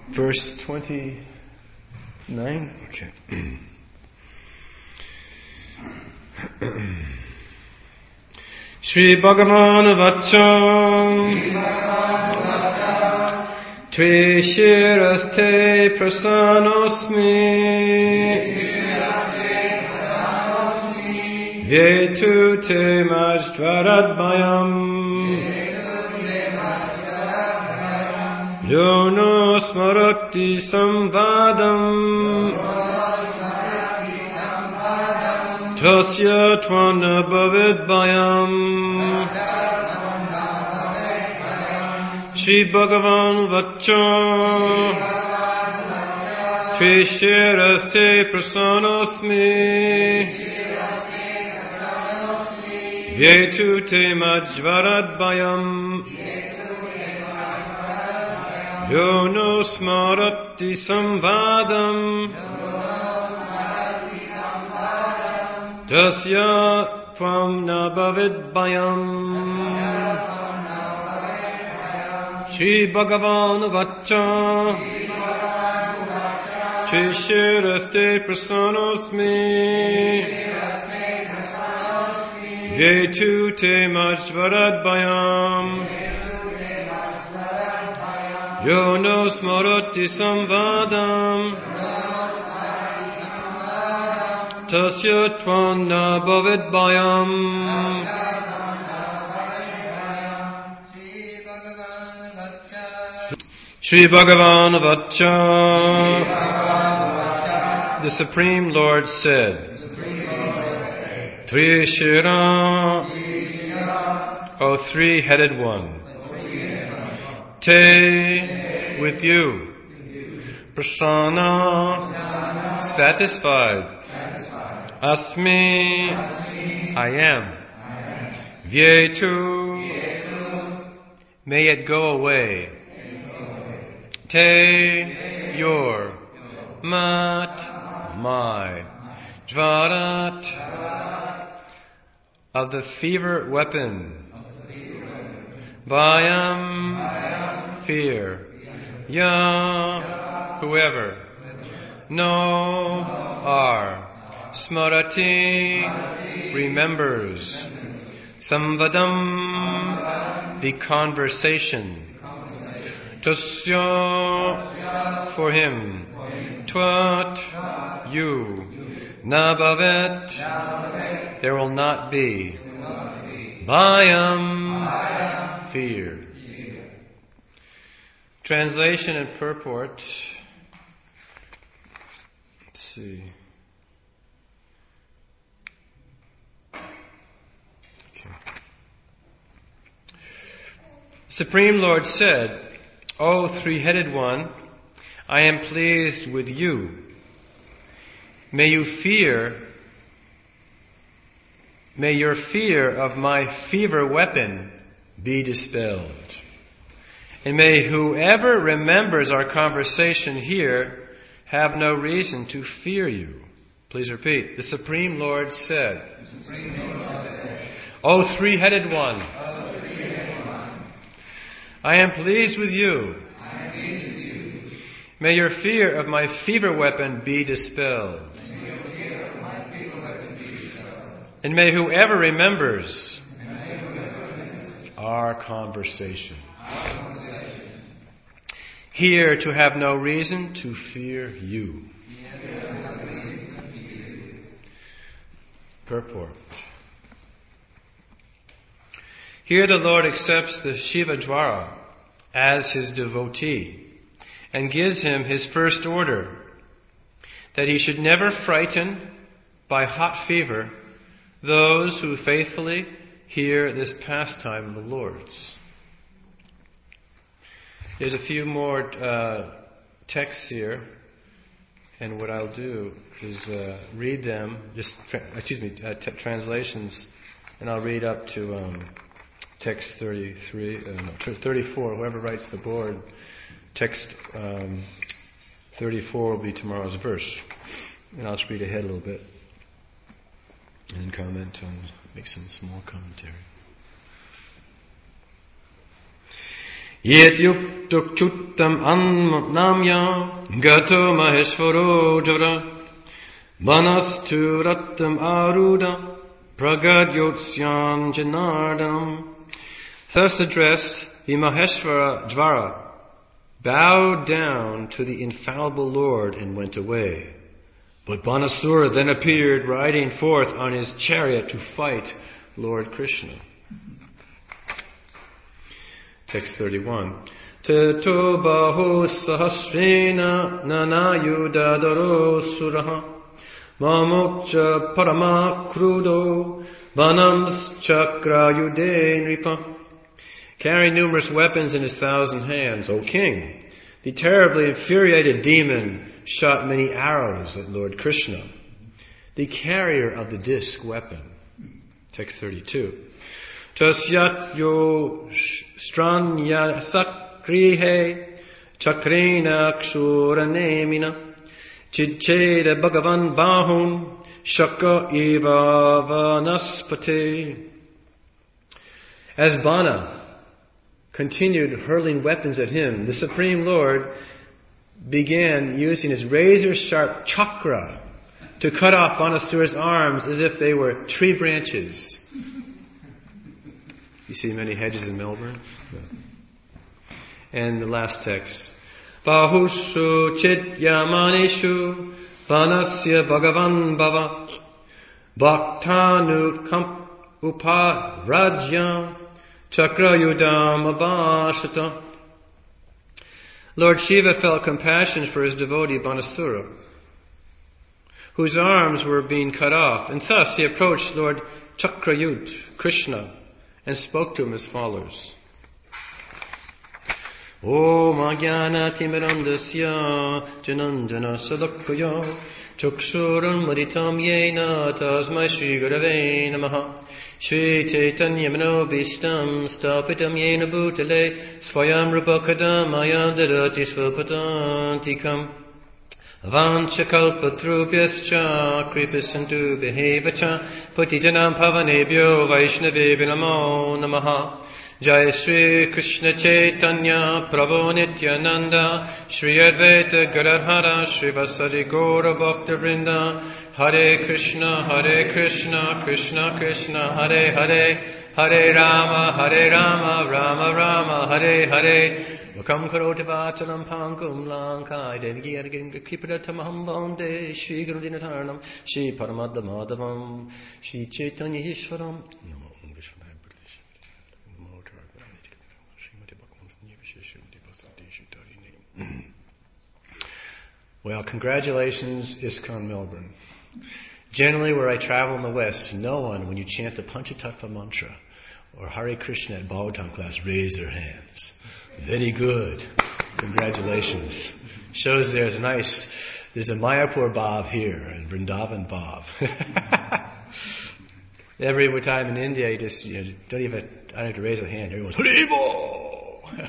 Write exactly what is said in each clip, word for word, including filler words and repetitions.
verse twenty-nine. Okay. Shri Bhagavan Vacham Tve Shiraste Prasanosmi Vyetu Te Majtvaradbayam Yono Smarati Samvadam Tasya Tvana Bhavidbayam Shri Bhagavan Vacha Tve Shiraste Prasanosmi Vyetu Te Majvaradbayam Yono Smarati Samvadam Tasya Tvam Nabhavidbayam Shri Bhagavan Vacha Shri Shiraste Prasanosmi Vyetu Te Majvaradbayam Yono Smarati Samvadam Tasya Tvam Nabhavidbayam Shri Bhagavan Vacha The Supreme Lord said, Trishira, O three-headed one, Te, with you, Prasana, satisfied, Asmi, I am, Vyetu, may it go away, Te, your, Mat, my, Dvarat, of the fever weapon, Vayam, fear, Ya, whoever, No, are, Smarati, remembers, Samvadam, the conversation, Tasya, for him, Tvat, you, Nabhavet, there will not be, Bhayam, fear. Translation and purport. Let's see. Okay. Supreme Lord said, O three-headed one, I am pleased with you. May you fear, may your fear of my fever weapon be dispelled. And may whoever remembers our conversation here have no reason to fear you. Please repeat. The Supreme Lord said, the Supreme Lord said O three-headed one, O three-headed one, I am pleased with you. I am pleased with you. May your fear of my fever weapon be dispelled. May your fear of my fever weapon be dispelled. And may whoever remembers, and may whoever remembers our conversation, our conversation here to have no reason to fear you. Purport. Here the Lord accepts the Shivadvara as his devotee and gives him his first order, that he should never frighten by hot fever those who faithfully hear this pastime of the Lord's. There's a few more uh, texts here, and what I'll do is uh, read them, just, tra- excuse me, uh, t- translations, and I'll read up to um, text thirty-three, uh, no, thirty-four, whoever writes the board, text um, thirty-four will be tomorrow's verse. And I'll just read ahead a little bit, and then comment on, make some small commentary. Yet yuktuk chuttam annamya gato maheshvaro jara manastu rattam aruda pragadyotsyan janardanam. Thus addressed, the Maheshvara Dvara bowed down to the infallible Lord and went away. But Banasura then appeared riding forth on his chariot to fight Lord Krishna. Text thirty-one. Teto bahu sahasrena nanayudadaro suraha mamokcha parama krudo vanams chakrayude nripa. Carrying numerous weapons in his thousand hands, O king, the terribly infuriated demon shot many arrows at Lord Krishna, the carrier of the disc weapon. Text thirty-two. Tasyat yo stranya sakrihe chakrena kshuranemina chidcheda bhagavan bahun shaka eva vanaspate. As Bana continued hurling weapons at him, the Supreme Lord began using his razor-sharp chakra to cut off Banasura's arms as if they were tree branches. You see many hedges in Melbourne? And the last text. Bahushu chidyamanishu vanasya bhagavan bhava bhaktanut kamp uparajyam chakrayudam abhashata. Lord Shiva felt compassion for his devotee Banasura, whose arms were being cut off, and thus he approached Lord Chakrayut, Krishna, and spoke to him as follows. Om Ajnana Timirandasya Janandana Sadakaya Chaksuram Maritam Yena Tasmai Shri Gurave Namaha Shri Chaitanya Manobishtam Stapitam Yena Bhutale Swayam Rupakadam Ayam Dadati Svapatantikam Avanchakalpatrubhyascha Kripasantu Behevacha Patitanam Pavanebhyo Vaishnavebhyo Namo Namaha Jai Shri Krishna Chaitanya Prabhu Nityananda Shri Advaita Gadadhara Shri Vasadi Gaura Bhakta Vrinda Hare Krishna Hare Krishna Krishna Krishna Hare Hare Hare Rama Hare Rama Rama Rama Hare Hare Vakam Karoti Vachalam Pankum Lankai Devgi Argim Kripadatama Bande Shri Gurudinataranam Shri Paramadamaadavam Shri Chaitanya Ishwaram. Well, congratulations, ISKCON Melbourne. Generally, where I travel in the West, no one, when you chant the Panchatattva mantra or Hare Krishna at Bhagavatam class, raise their hands. Very good. Congratulations. Shows there's a nice, there's a Mayapur Bhav here and Vrindavan Bhav. Every time in India, you just you know, don't even, I don't have to raise a hand. Everyone's Haribo!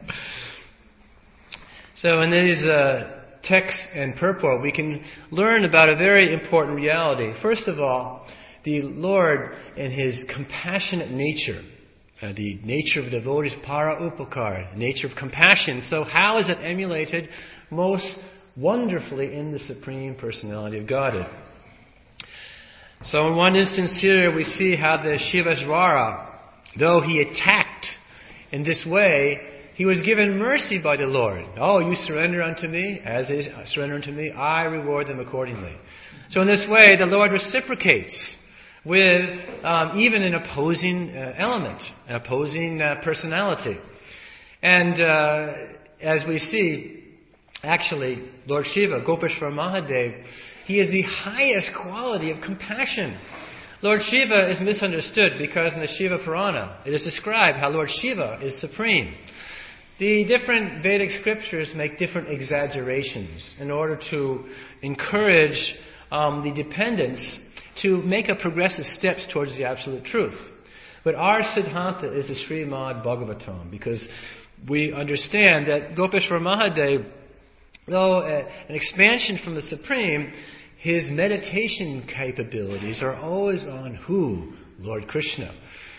So in these uh, texts and purport, we can learn about a very important reality. First of all, the Lord and His compassionate nature, uh, the nature of devotees, para upakar, nature of compassion. So how is it emulated most wonderfully in the Supreme Personality of Godhead? So in one instance here, we see how the Shivajvara, though he attacked in this way, he was given mercy by the Lord. Oh, you surrender unto me, as they surrender unto me, I reward them accordingly. So in this way, the Lord reciprocates with um, even an opposing uh, element, an opposing uh, personality. And uh, as we see, actually, Lord Shiva, Gopeshwar Mahadev, he is the highest quality of compassion. Lord Shiva is misunderstood because in the Shiva Purana, it is described how Lord Shiva is supreme. The different Vedic scriptures make different exaggerations in order to encourage um, the dependents to make a progressive steps towards the absolute truth. But our Siddhanta is the Srimad Bhagavatam, because we understand that Gopeshwar Mahadev, though uh, an expansion from the Supreme, his meditation capabilities are always on who? Lord Krishna.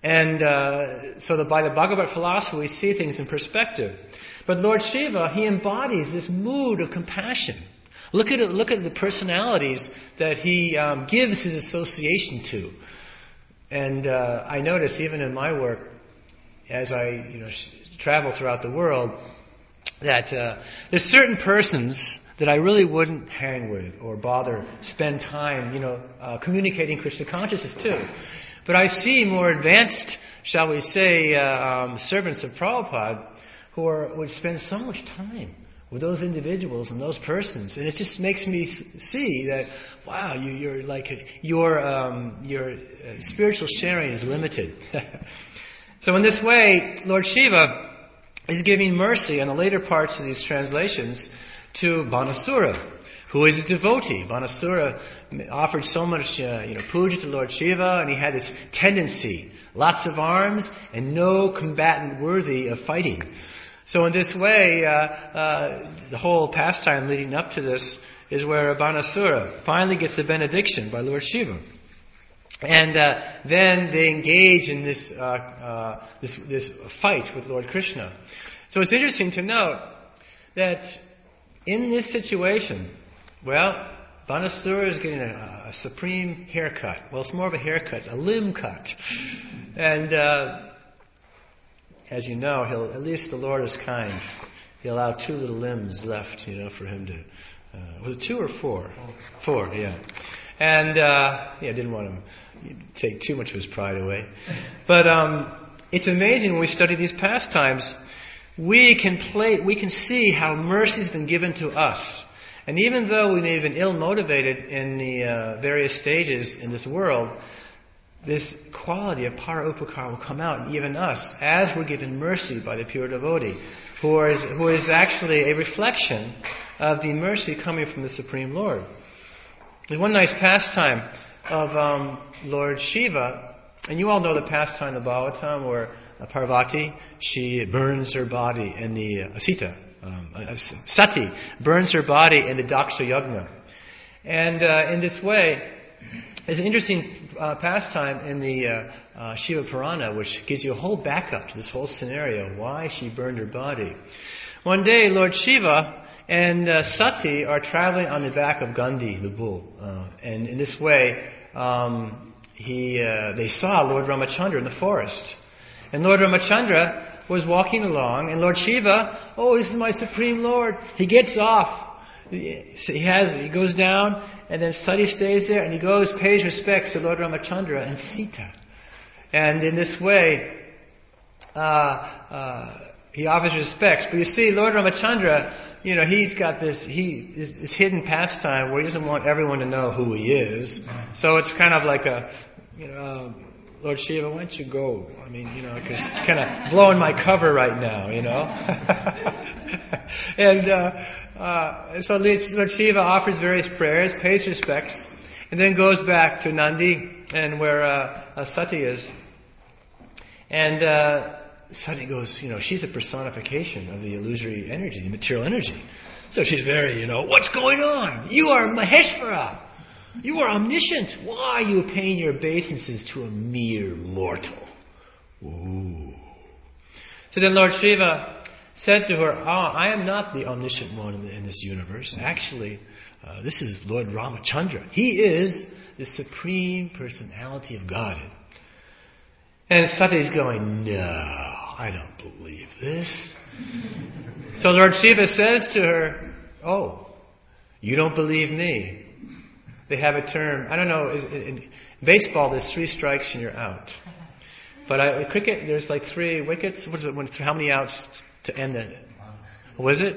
And uh, so that by the Bhagavat philosophy, we see things in perspective. But Lord Shiva, he embodies this mood of compassion. Look at it, look at the personalities that he um, gives his association to. And uh, I notice even in my work, as I you know travel throughout the world, that uh, there's certain persons that I really wouldn't hang with or bother spend time, you know, uh, communicating Krishna consciousness to. But I see more advanced, shall we say, uh, um, servants of Prabhupada who are, would spend so much time with those individuals and those persons, and it just makes me see that, wow, you, you're like your um, your uh, spiritual sharing is limited. So in this way, Lord Shiva is giving mercy in the later parts of these translations to Banasura, who is a devotee. Banasura offered so much, uh, you know, puja to Lord Shiva, and he had this tendency, lots of arms and no combatant worthy of fighting. So in this way, uh, uh, the whole pastime leading up to this is where Banasura finally gets a benediction by Lord Shiva. And uh, then they engage in this, uh, uh, this this fight with Lord Krishna. So it's interesting to note that in this situation, well, Banasura is getting a, a supreme haircut. Well, it's more of a haircut, a limb cut. And uh, as you know, he'll, at least the Lord is kind. He allowed two little limbs left, you know, for him to... Uh, was it two or four? Four, Four yeah. And, uh, yeah, didn't want him to take too much of his pride away. But um, it's amazing when we study these pastimes, we can play, we can see how mercy's been given to us. And even though we may have been ill-motivated in the uh, various stages in this world, this quality of para upakara will come out in even us as we're given mercy by the pure devotee, who is, who is actually a reflection of the mercy coming from the Supreme Lord. There's one nice pastime of um, Lord Shiva, and you all know the pastime of Bhagavatam where uh, Parvati, she burns her body in the uh, Sita, um, uh, Sati burns her body in the Daksha Yagna. And uh, in this way, there's an interesting uh, pastime in the uh, uh, Shiva Purana which gives you a whole backup to this whole scenario, why she burned her body. One day, Lord Shiva and uh, Sati are traveling on the back of Gandhi, the bull. Uh, and in this way, um, he, uh, they saw Lord Ramachandra in the forest. And Lord Ramachandra was walking along, and Lord Shiva, oh, this is my Supreme Lord. He gets off. He has, he goes down, and then Sati stays there, and he goes, pays respects to Lord Ramachandra and Sita. And in this way, uh, uh, he offers respects. But you see, Lord Ramachandra, you know, he's got this, he this, this hidden pastime where he doesn't want everyone to know who he is. So it's kind of like a, you know, uh, Lord Shiva, why don't you go? I mean, you know, because kind of blowing my cover right now, you know. and uh, uh, so Lord Shiva offers various prayers, pays respects, and then goes back to Nandi and where uh, uh, Sati is. And uh, Sati goes, you know, she's a personification of the illusory energy, the material energy. So she's very, you know, what's going on? You are Maheshvara. You are omniscient. Why are you paying your obeisances to a mere mortal? Ooh. So then Lord Shiva said to her, oh, I am not the omniscient one in, the, in this universe. Actually, uh, this is Lord Ramachandra. He is the supreme personality of Godhead. And Sati's going, no, I don't believe this. So Lord Shiva says to her, oh, you don't believe me. They have a term, I don't know, in baseball there's three strikes and you're out. But I, in cricket there's like three wickets. What is it? When, how many outs to end it? What is it?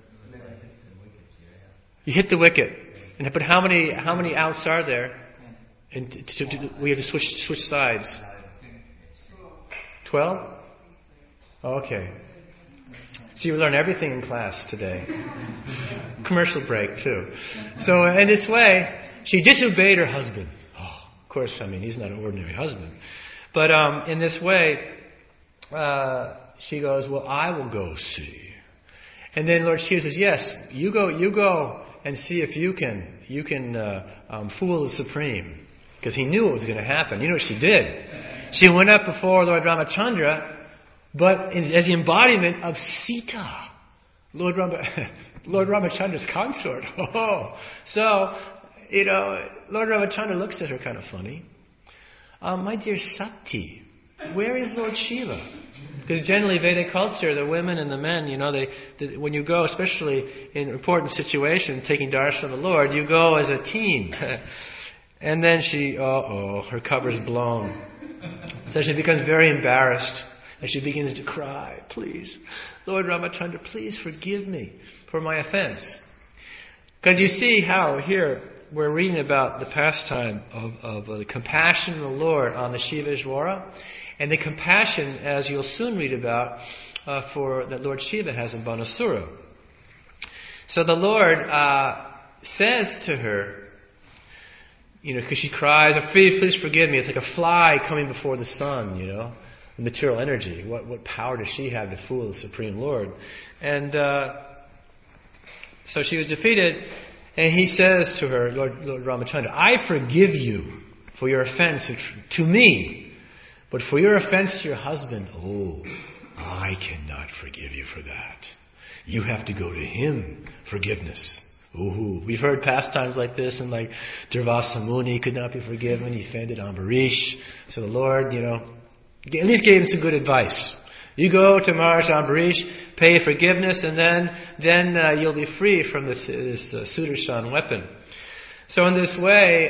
You hit the wicket. And, but how many how many outs are there? And to, to, to, we have to switch switch sides. Twelve? Okay. So you learn everything in class today. Commercial break too. So in this way, she disobeyed her husband. Oh, of course, I mean, he's not an ordinary husband. But um, in this way, uh, she goes, well, I will go see. And then Lord Shiva says, yes, you go you go and see if you can you can uh, um, fool the Supreme. Because he knew what was going to happen. You know what she did? She went up before Lord Ramachandra, but in, as the embodiment of Sita, Lord, Rama, Lord Ramachandra's consort. Oh, so, you know, Lord Ramachandra looks at her kind of funny. Um, my dear Sati, where is Lord Shiva? Because generally Vedic culture, the women and the men, you know, they, they when you go, especially in important situations, taking darshan of the Lord, you go as a team. And then she, uh-oh, her cover's blown. So she becomes very embarrassed. And she begins to cry, please, Lord Ramachandra, please forgive me for my offense. Because you see how here we're reading about the pastime of, of uh, the compassion of the Lord on the Shiveshvara, and the compassion, as you'll soon read about, uh, for that Lord Shiva has in Banasura. So the Lord uh, says to her, you know, because she cries, oh, please, please forgive me. It's like a fly coming before the sun, you know. Material energy. What what power does she have to fool the Supreme Lord? And uh, so she was defeated, and he says to her, Lord, Lord Ramachandra, I forgive you for your offense to me, but for your offense to your husband, oh, I cannot forgive you for that. You have to go to him, forgiveness. Ooh, we've heard pastimes like this, and like Durvasa Muni could not be forgiven. He offended Ambarish. So the Lord, you know, at least gave him some good advice. You go to Maharaj Ambarish, pay forgiveness, and then then uh, you'll be free from this, this uh, Sudarshan weapon. So in this way,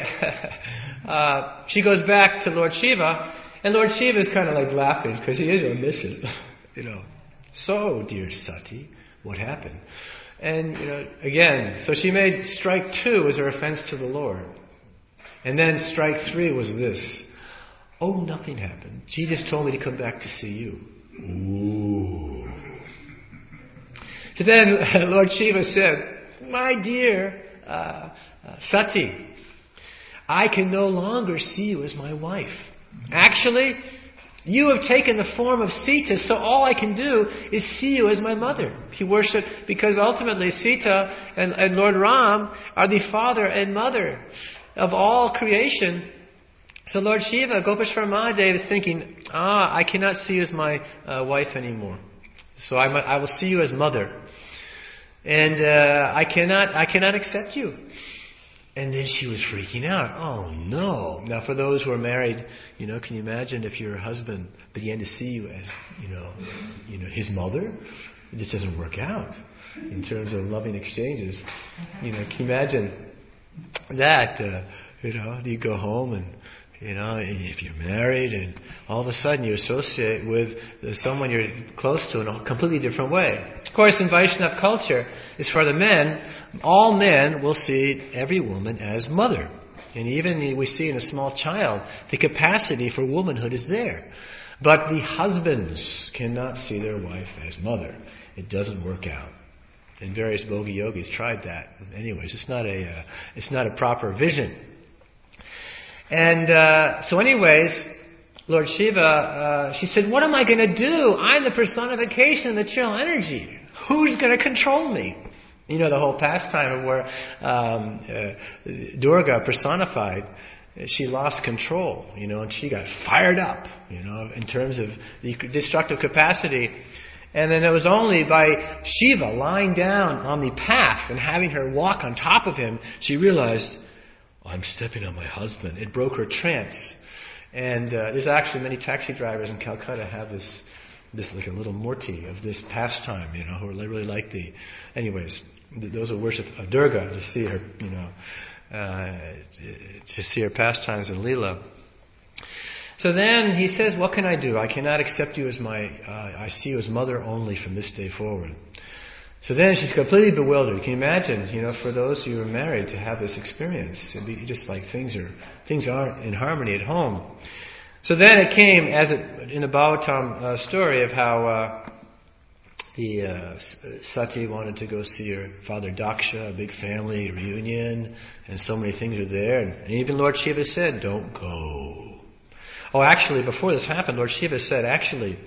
uh, she goes back to Lord Shiva, and Lord Shiva is kind of like laughing because he is omniscient. You know, so dear Sati, what happened? And you know, again, so she made strike two was her offense to the Lord, and then strike three was this. Oh, nothing happened. She just told me to come back to see you. Ooh. So then Lord Shiva said, my dear uh, uh, Sati, I can no longer see you as my wife. Actually, you have taken the form of Sita, so all I can do is see you as my mother. He worshipped, because ultimately Sita and, and Lord Ram are the father and mother of all creation. So Lord Shiva, Gopeshwar Mahadev is thinking, ah, I cannot see you as my uh, wife anymore. So I, I will see you as mother. And uh, I cannot I cannot accept you. And then she was freaking out. Oh no. Now for those who are married, you know, can you imagine if your husband began to see you as, you know, you know, his mother? It just doesn't work out in terms of loving exchanges. You know, can you imagine that? Uh, you know, you go home and, you know, if you're married and all of a sudden you associate with someone you're close to in a completely different way. Of course, in Vaishnava culture, as for the men, all men will see every woman as mother. And even we see in a small child, the capacity for womanhood is there. But the husbands cannot see their wife as mother. It doesn't work out. And various Bhogi yogis tried that. Anyways, it's not a, uh, it's not a proper vision. And uh, so anyways, Lord Shiva, uh, she said, what am I going to do? I'm the personification of material energy. Who's going to control me? You know, the whole pastime of where um, uh, Durga personified, she lost control, you know, and she got fired up, you know, in terms of the destructive capacity. And then it was only by Shiva lying down on the path and having her walk on top of him, she realized, I'm stepping on my husband. It broke her trance. And uh, there's actually many taxi drivers in Calcutta have this, this like a little murti of this pastime, you know, who really like the, anyways, those who worship Durga to see her, you know, uh, to see her pastimes in Leela. So then he says, what can I do? I cannot accept you as my, uh, I see you as mother only from this day forward. So then she's completely bewildered. Can you imagine, you know, for those who are married to have this experience? It'd be just like things are things aren't in harmony at home. So then it came, as it, in the Bhagavatam uh, story of how uh, the uh, Sati wanted to go see her father Daksha, a big family reunion, and so many things are there. And even Lord Shiva said, don't go. Oh, actually, before this happened, Lord Shiva said, actually,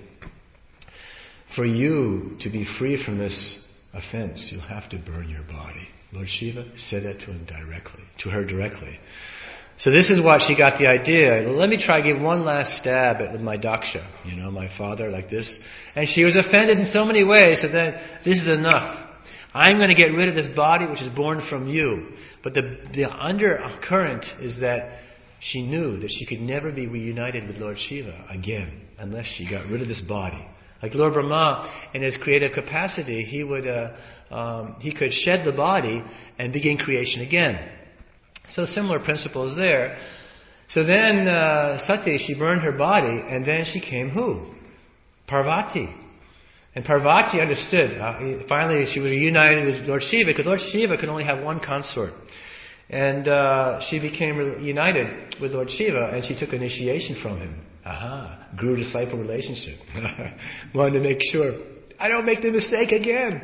for you to be free from this offense, you'll have to burn your body. Lord Shiva said that to him directly, to her directly. So this is what she got the idea. Let me try to give one last stab at with my daksha, you know, my father, like this. And she was offended in so many ways, so then this is enough. I'm going to get rid of this body which is born from you. But the, the undercurrent is that she knew that she could never be reunited with Lord Shiva again unless she got rid of this body. Like Lord Brahma, in his creative capacity, he would uh, um, he could shed the body and begin creation again. So similar principles there. So then uh, Sati, she burned her body, and then she came who? Parvati. And Parvati understood. Uh, finally, she was reunited with Lord Shiva, because Lord Shiva could only have one consort. And uh, she became reunited with Lord Shiva, and she took initiation from him. Aha, guru-disciple relationship. Wanted to make sure, I don't make the mistake again.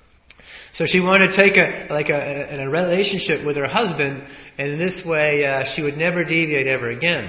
So she wanted to take a like a, a, a relationship with her husband, and in this way uh, she would never deviate ever again.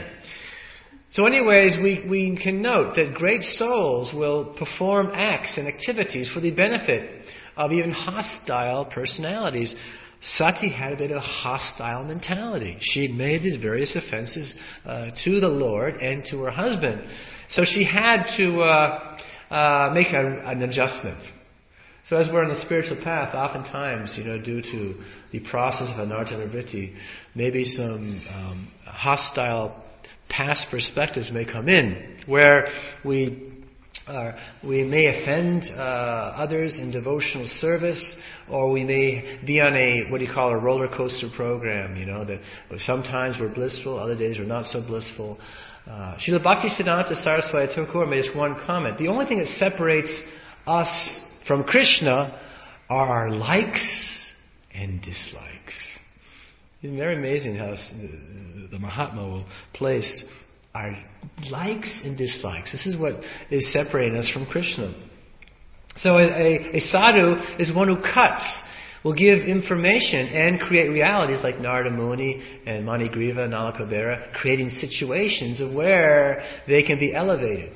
So anyways, we, we can note that great souls will perform acts and activities for the benefit of even hostile personalities. Sati had a bit of a hostile mentality. She made these various offenses uh, to the Lord and to her husband. So she had to uh, uh, make a, an adjustment. So as we're on the spiritual path, oftentimes, you know, due to the process of anartha nivritti, maybe some um, hostile past perspectives may come in, where we uh, we may offend uh, others in devotional service, or we may be on a, what do you call, a roller coaster program, you know, that sometimes we're blissful, other days we're not so blissful. Uh, Srila Bhaktisiddhanta Saraswati Thakur made this one comment. The only thing that separates us from Krishna are our likes and dislikes. It's very amazing how the, the Mahatma will place our likes and dislikes. This is what is separating us from Krishna. So a, a, a sadhu is one who cuts, will give information and create realities like Narada Muni and Manigriva, Nalakabera, creating situations of where they can be elevated.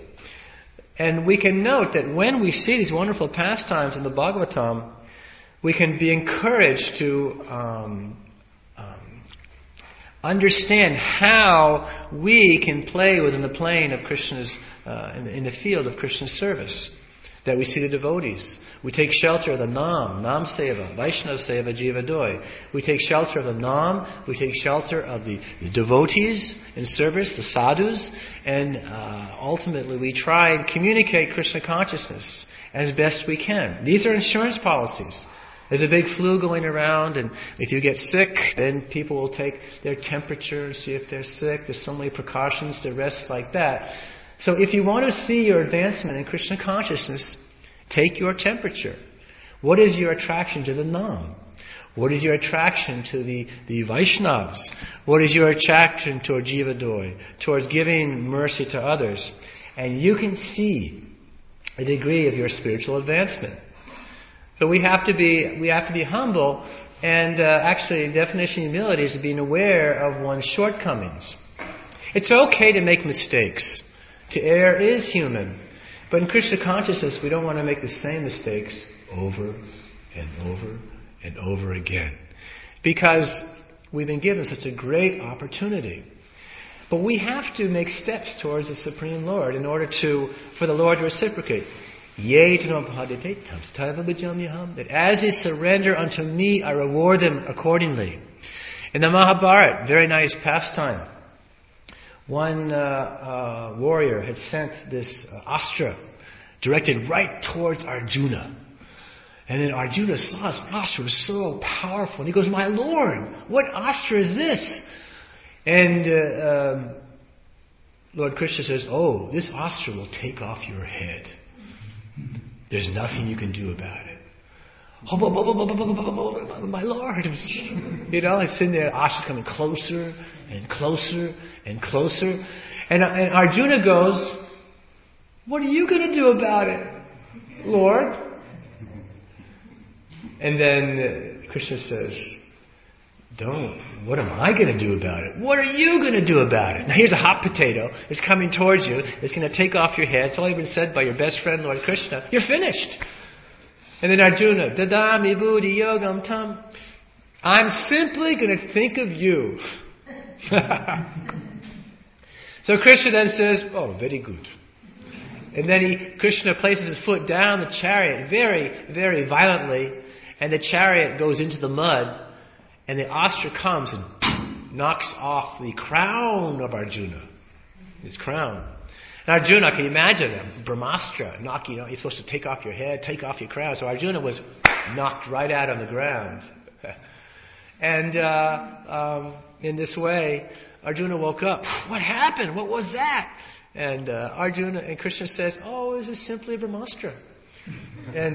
And we can note that when we see these wonderful pastimes in the Bhagavatam, we can be encouraged to um, um, understand how we can play within the plane of Krishna's, uh, in, the, in the field of Krishna's service. That we see the devotees. We take shelter of the Nam, Nam Seva, Vaishnava Seva, Jiva Doi. We take shelter of the Nam, we take shelter of the, the devotees in service, the sadhus, and uh, ultimately we try and communicate Krishna consciousness as best we can. These are insurance policies. There's a big flu going around, and if you get sick, then people will take their temperature and see if they're sick. There's so many precautions to rest like that. So if you want to see your advancement in Krishna consciousness, take your temperature. What is your attraction to the Nam? What is your attraction to the, the Vaishnavas? What is your attraction toward Jiva Doi, towards giving mercy to others? And you can see a degree of your spiritual advancement. So we have to be we have to be humble, and uh, actually the definition of humility is being aware of one's shortcomings. It's okay to make mistakes. To err is human. But in Krishna consciousness, we don't want to make the same mistakes over and over and over again. Because we've been given such a great opportunity. But we have to make steps towards the Supreme Lord in order to, for the Lord to reciprocate. That as they surrender unto me, I reward them accordingly. In the Mahabharata, very nice pastime. One uh, uh, warrior had sent this uh, astra directed right towards Arjuna. And then Arjuna saw his astra was so powerful. And he goes, "My Lord, what astra is this?" And uh, um, Lord Krishna says, "Oh, this astra will take off your head. There's nothing you can do about it." My Lord. You know, it's sitting there, astra's coming closer and closer and closer. And, and Arjuna goes, "What are you going to do about it, Lord?" And then uh, Krishna says, "Don't. What am I going to do about it? What are you going to do about it?" Now here's a hot potato. It's coming towards you. It's going to take off your head. It's only been said by your best friend, Lord Krishna. You're finished. And then Arjuna, "Dadami buddhi yogam tam." I'm simply going to think of you. So Krishna then says, oh, very good. And then he, Krishna places his foot down the chariot very, very violently, and the chariot goes into the mud, and the astra comes and knocks off the crown of Arjuna. His crown. And Arjuna, can you imagine a Brahmastra knocking, you know, you're supposed to take off your head, take off your crown. So Arjuna was knocked right out on the ground. And uh, um, in this way, Arjuna woke up. What happened? What was that? And uh, Arjuna and Krishna says, oh, this is simply a Brahmastra. And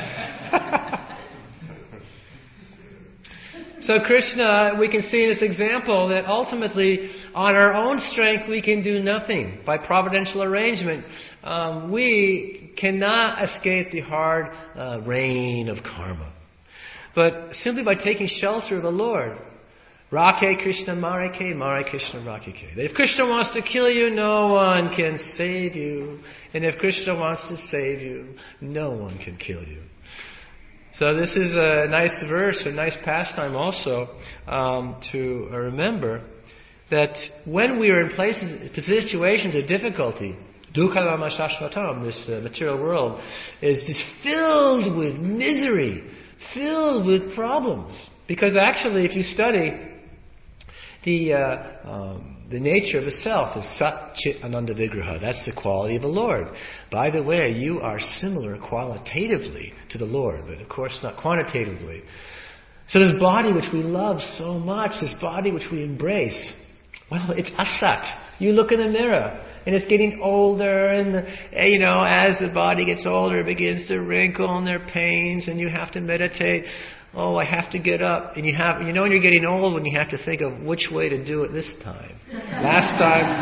so Krishna, we can see in this example that ultimately, on our own strength, we can do nothing. By providential arrangement, um, we cannot escape the hard uh, rain of karma. But simply by taking shelter of the Lord, Rakhe Krishna Marike, Mare Krishna Rakike. That if Krishna wants to kill you, no one can save you. And if Krishna wants to save you, no one can kill you. So this is a nice verse, a nice pastime also um, to remember that when we are in places, situations of difficulty, Dukkhalama Shashvatam, this uh, material world, is just filled with misery, filled with problems. Because actually, if you study the uh, um, the nature of the self is Sat Chit Ananda Vigraha. That's the quality of the Lord. By the way, you are similar qualitatively to the Lord, but of course not quantitatively. So this body which we love so much, this body which we embrace, well, it's asat. You look in the mirror, and it's getting older, and you know, as the body gets older, it begins to wrinkle, and there are pains, and you have to meditate. Oh, I have to get up. And you have, you know when you're getting old when you have to think of which way to do it this time. Last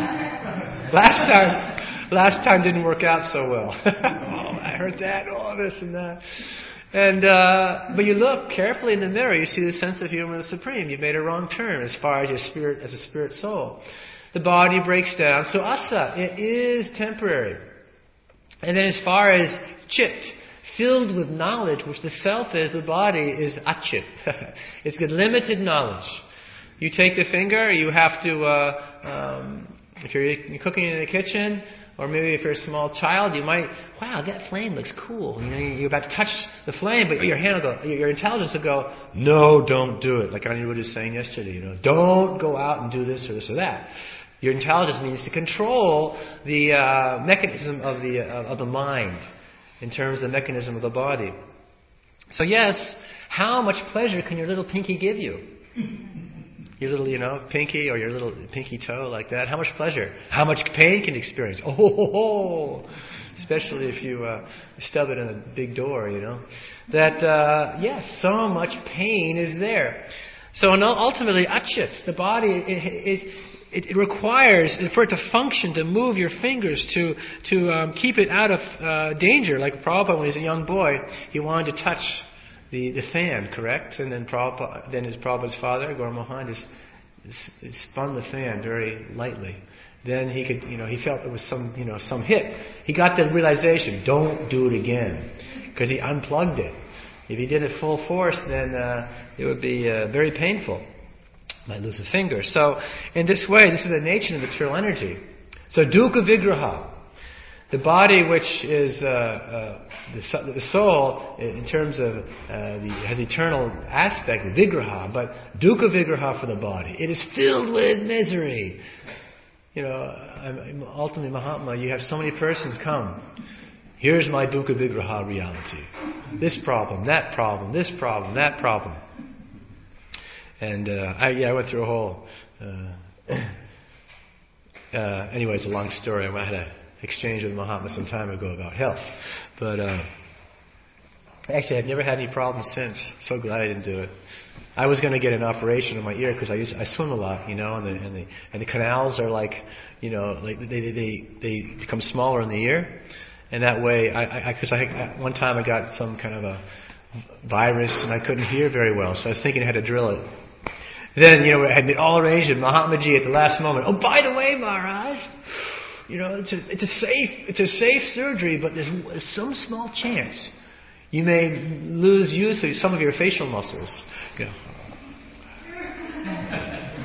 time, last time, last time didn't work out so well. Oh, I heard that, oh, this and that. And, uh, but you look carefully in the mirror, you see the sense of humor of the Supreme. You've made a wrong turn as far as your spirit, as a spirit soul. The body breaks down. So asa, it is temporary. And then as far as chit, filled with knowledge, which the self is, the body is achit. It's got limited knowledge. You take the finger, you have to, uh, um, if you're, you're cooking in the kitchen, or maybe if you're a small child, you might, wow, that flame looks cool. You know, you're about to touch the flame, but your hand will go, your intelligence will go, no, don't do it. Like Aniruddha was saying yesterday, you know, don't go out and do this or this or that. Your intelligence means to control the uh, mechanism of the uh, of the mind, in terms of the mechanism of the body. So yes, how much pleasure can your little pinky give you? Your little, you know, pinky or your little pinky toe like that. How much pleasure? How much pain can you experience? Oh, ho, ho, ho. Especially if you uh, stub it in a big door, you know. That, uh, yes, so much pain is there. So ultimately, achit, the body is... It, it requires, for it to function, to move your fingers, to to um, keep it out of uh, danger. Like Prabhupada, when he was a young boy, he wanted to touch the, the fan, correct? And then Prabhupada, then his Prabhupada's father, Gaura Mohan, just, just spun the fan very lightly. Then he could, you know, he felt there was some, you know, some hit. He got the realization, don't do it again, because he unplugged it. If he did it full force, then uh, it would be uh, very painful. Might lose a finger. So, in this way, this is the nature of material energy. So, dukkha vigraha, the body which is uh, uh, the, the soul, in terms of uh, the has eternal aspect, vigraha, but dukkha vigraha for the body. It is filled with misery. You know, ultimately, Mahatma, you have so many persons come. Here's my dukkha vigraha reality. This problem, that problem, this problem, that problem. And uh, I, yeah, I went through a whole. Uh, uh, anyway, it's a long story. I had an exchange with Mahatma some time ago about health, but uh, actually, I've never had any problems since. So glad I didn't do it. I was going to get an operation on my ear because I used I swim a lot, you know, and the and the and the canals are like, you know, like they they they, they become smaller in the ear, and that way, I because I, I, I one time I got some kind of a virus and I couldn't hear very well, so I was thinking I had to drill it. Then, you know, it had been all arranged, and Mahatmaji at the last moment, oh, by the way, Maharaj, you know, it's a, it's a safe, it's a safe surgery, but there's some small chance you may lose use of some of your facial muscles. You know.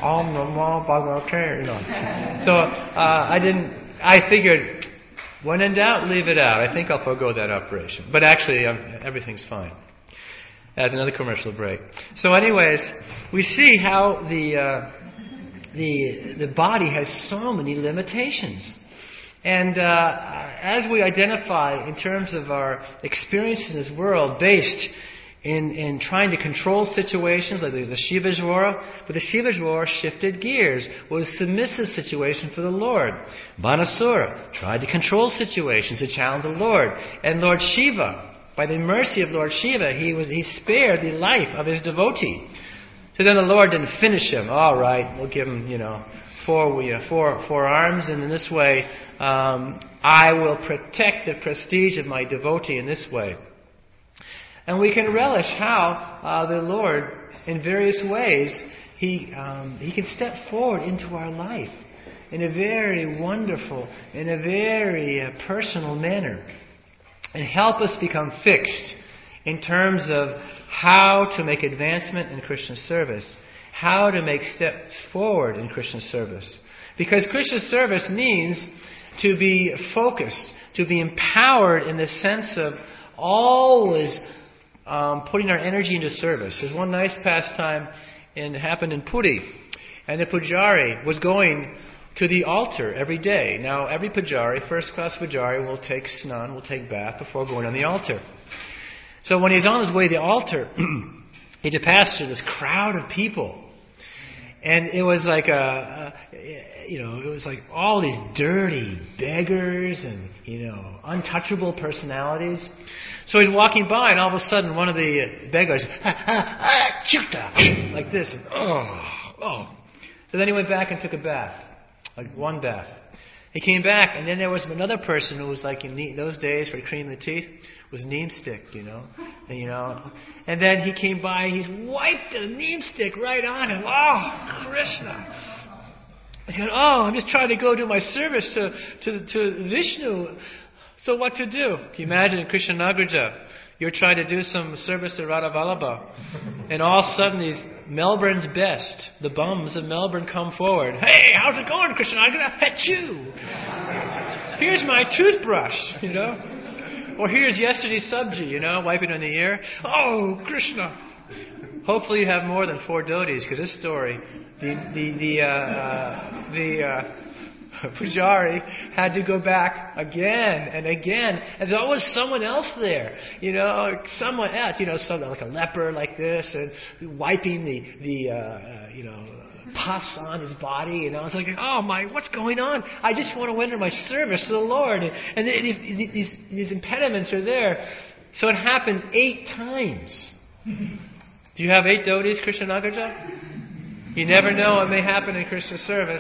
Om Namo Bhagavate, you know. So uh, I didn't. I figured, when in doubt, leave it out. I think I'll forego that operation. But actually, um, everything's fine. That's another commercial break. So, anyways, we see how the uh, the the body has so many limitations. And uh, as we identify in terms of our experience in this world based in, in trying to control situations like the, the Shivajvara, but the Shivajvara shifted gears, was a submissive situation for the Lord. Banasura tried to control situations to challenge the Lord. And Lord Shiva, by the mercy of Lord Shiva, he was he spared the life of his devotee. So then the Lord didn't finish him. All right, we'll give him, you know, four, you know, four, four arms, and in this way, um, I will protect the prestige of my devotee in this way. And we can relish how uh, the Lord, in various ways, He um, He can step forward into our life in a very wonderful, in a very uh, personal manner, and help us become fixed in terms of how to make advancement in Krishna service, how to make steps forward in Krishna service. Because Krishna service means to be focused, to be empowered in the sense of always um, putting our energy into service. There's one nice pastime in happened in Puri, and the pujari was going to the altar every day. Now, every pujari, first-class pujari, will take snan, will take bath before going on the altar. So when he's on his way to the altar, he had to pass through this crowd of people. And it was like a, a, you know, it was like all these dirty beggars and, you know, untouchable personalities. So he's walking by, and all of a sudden one of the beggars, like this, and, oh, oh. So then he went back and took a bath, like one bath. He came back, and then there was another person who was like, in those days for cleaning the teeth, was neem stick, you know, and, you know, and then he came by, he's wiped the neem stick right on him. Oh, Krishna! He's going, oh, I'm just trying to go do my service to to to Vishnu. So what to do? Can you imagine Krishna Nagraja? You're trying to do some service to Radha Vallabha, and all of a sudden these Melbourne's best, the bums of Melbourne, come forward. Hey, how's it going, Krishna? I'm going to pet you. Here's my toothbrush, you know. Or here's yesterday's sabji, you know, wiping on the ear. Oh, Krishna. Hopefully you have more than four dhotis, because this story, the the the uh, uh, the uh, pujari had to go back again and again, and there's always someone else there, you know, someone else, you know, something like a leper like this, and wiping the the uh, uh, you know. pus on his body, and I was like, oh my, what's going on? I just want to render my service to the Lord, and, and these, these, these impediments are there. So it happened eight times. Do you have eight dhotis, Krishna Nagraja? You never know what may happen in Krishna service.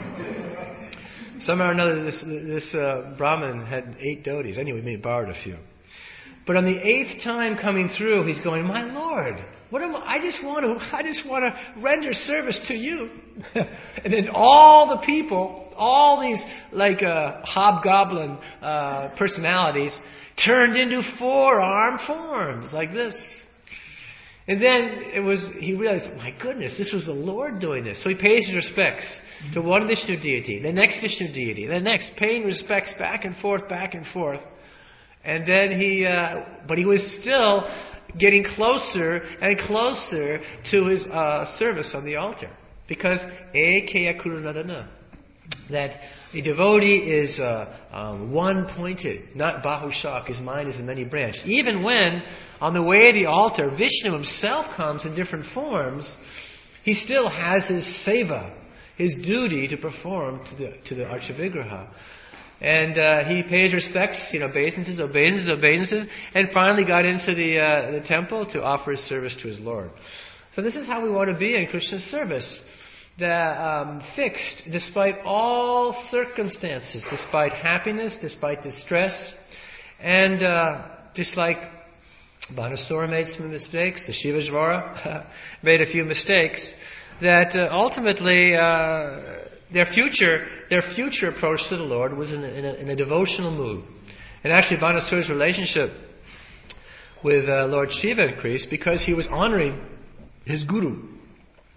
Somehow or another, this, this uh, Brahmin had eight dhotis. Anyway, he borrowed a few. But on the eighth time coming through, he's going, my Lord, what am I? I just want to, I just want to render service to you. And then all the people, all these like uh, hobgoblin uh, personalities, turned into four-armed forms like this. And then it was, he realized, my goodness, this was the Lord doing this. So he pays his respects to one Vishnu deity, the next Vishnu deity, the next, paying respects back and forth, back and forth. And then he, uh, but he was still getting closer and closer to his uh, service on the altar. Because ekeya kurunadana, that the devotee is uh, um, one-pointed, not bahushak, his mind is in many branches. Even when, on the way to the altar, Vishnu himself comes in different forms, he still has his seva, his duty to perform to the, to the Archavigraha. And uh, he pays respects, you know, obeisances, obeisances, obeisances, and finally got into the uh, the temple to offer his service to his Lord. So this is how we want to be in Krishna's service. The, um, fixed despite all circumstances, despite happiness, despite distress, and uh, just like Banasura made some mistakes, the Shivajvara made a few mistakes, that uh, ultimately uh, their future their future approach to the Lord was in a, in a, in a devotional mood. And actually Banasura's relationship with uh, Lord Shiva increased because he was honoring his guru.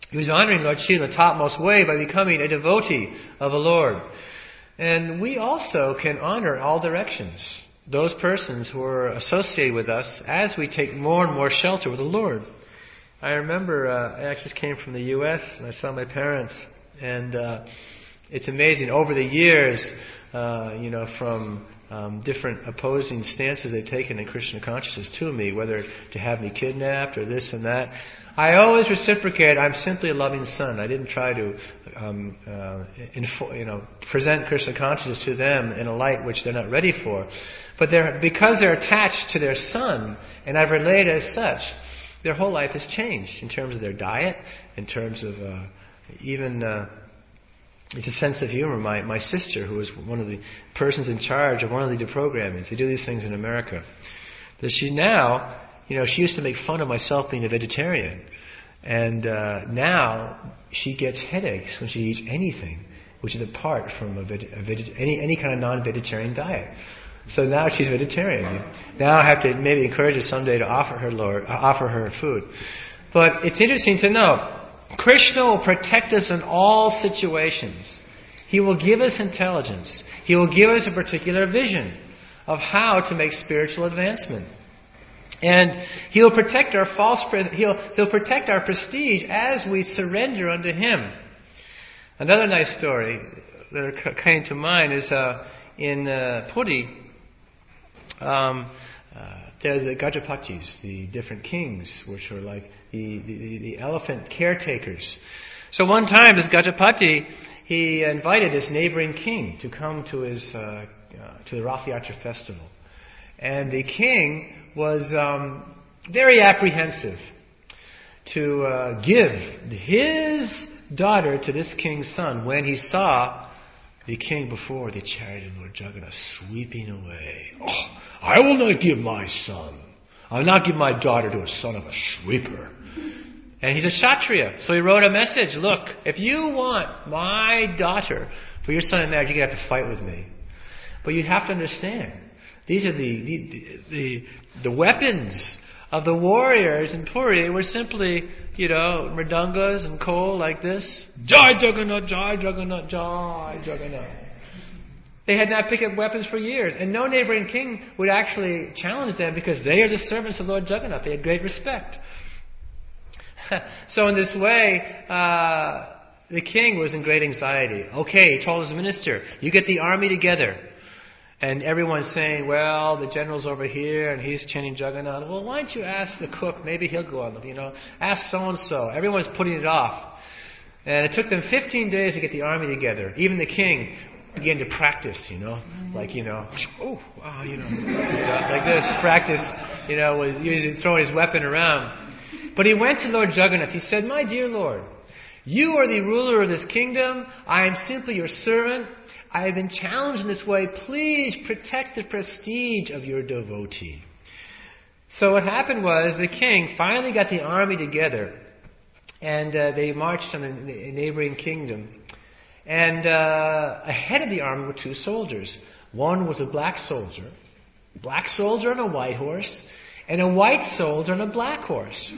He was honoring Lord Shiva in the topmost way by becoming a devotee of the Lord. And we also can honor all directions, those persons who are associated with us as we take more and more shelter with the Lord. I remember uh, I actually came from the U S and I saw my parents, and uh, it's amazing over the years, uh, you know, from um, different opposing stances they've taken in Krishna consciousness to me, whether to have me kidnapped or this and that. I always reciprocate. I'm simply a loving son. I didn't try to, um, uh, info, you know, present Krishna consciousness to them in a light which they're not ready for. But they're, because they're attached to their son, and I've related as such, their whole life has changed in terms of their diet, in terms of uh, even uh, it's a sense of humor. My my sister, who was one of the persons in charge of one of the deprogrammings, they do these things in America. That she now. You know, she used to make fun of myself being a vegetarian. And uh, now she gets headaches when she eats anything which is apart from a, veg- a veg- any any kind of non-vegetarian diet. So now she's vegetarian. Now I have to maybe encourage her someday to offer her Lord, uh, offer her food. But it's interesting to know, Krishna will protect us in all situations. He will give us intelligence. He will give us a particular vision of how to make spiritual advancement. And He'll protect our false, pre- he'll, he'll protect our prestige as we surrender unto Him. Another nice story that came to mind is uh, in uh, Puri, um, uh, there's the Gajapatis, the different kings, which are like the, the, the elephant caretakers. So one time this Gajapati, he invited this neighboring king to come to his uh, uh, to the Rath Yatra festival. And the king was um, very apprehensive to uh, give his daughter to this king's son when he saw the king before the chariot of Lord Jagannath sweeping away. Oh, I will not give my son. I will not give my daughter to a son of a sweeper. And he's a Kshatriya. So he wrote a message. Look, if you want my daughter for your son in marriage, you're going to have to fight with me. But you have to understand, these are the, the the the weapons of the warriors in Puri were simply, you know, mridangas and coal like this. Jai Jagannath, Jai Jagannath, Jai Jagannath. They had not picked up weapons for years, and no neighboring king would actually challenge them because they are the servants of Lord Jagannath. They had great respect. So in this way, uh, the king was in great anxiety. Okay, he told his minister, you get the army together. And everyone's saying, well, the general's over here and he's chanting Jagannath. Well, why don't you ask the cook? Maybe he'll go on. You know, ask so-and-so. Everyone's putting it off. And it took them fifteen days to get the army together. Even the king began to practice, you know, like, you know, oh, wow, you know, you know like this, practice, you know, was using, throwing his weapon around. But he went to Lord Jagannath. He said, my dear Lord, you are the ruler of this kingdom. I am simply your servant. I have been challenged in this way. Please protect the prestige of your devotee. So what happened was the king finally got the army together, and uh, they marched on a neighboring kingdom. And uh, ahead of the army were two soldiers. One was a black soldier, black soldier on a white horse, and a white soldier on a black horse.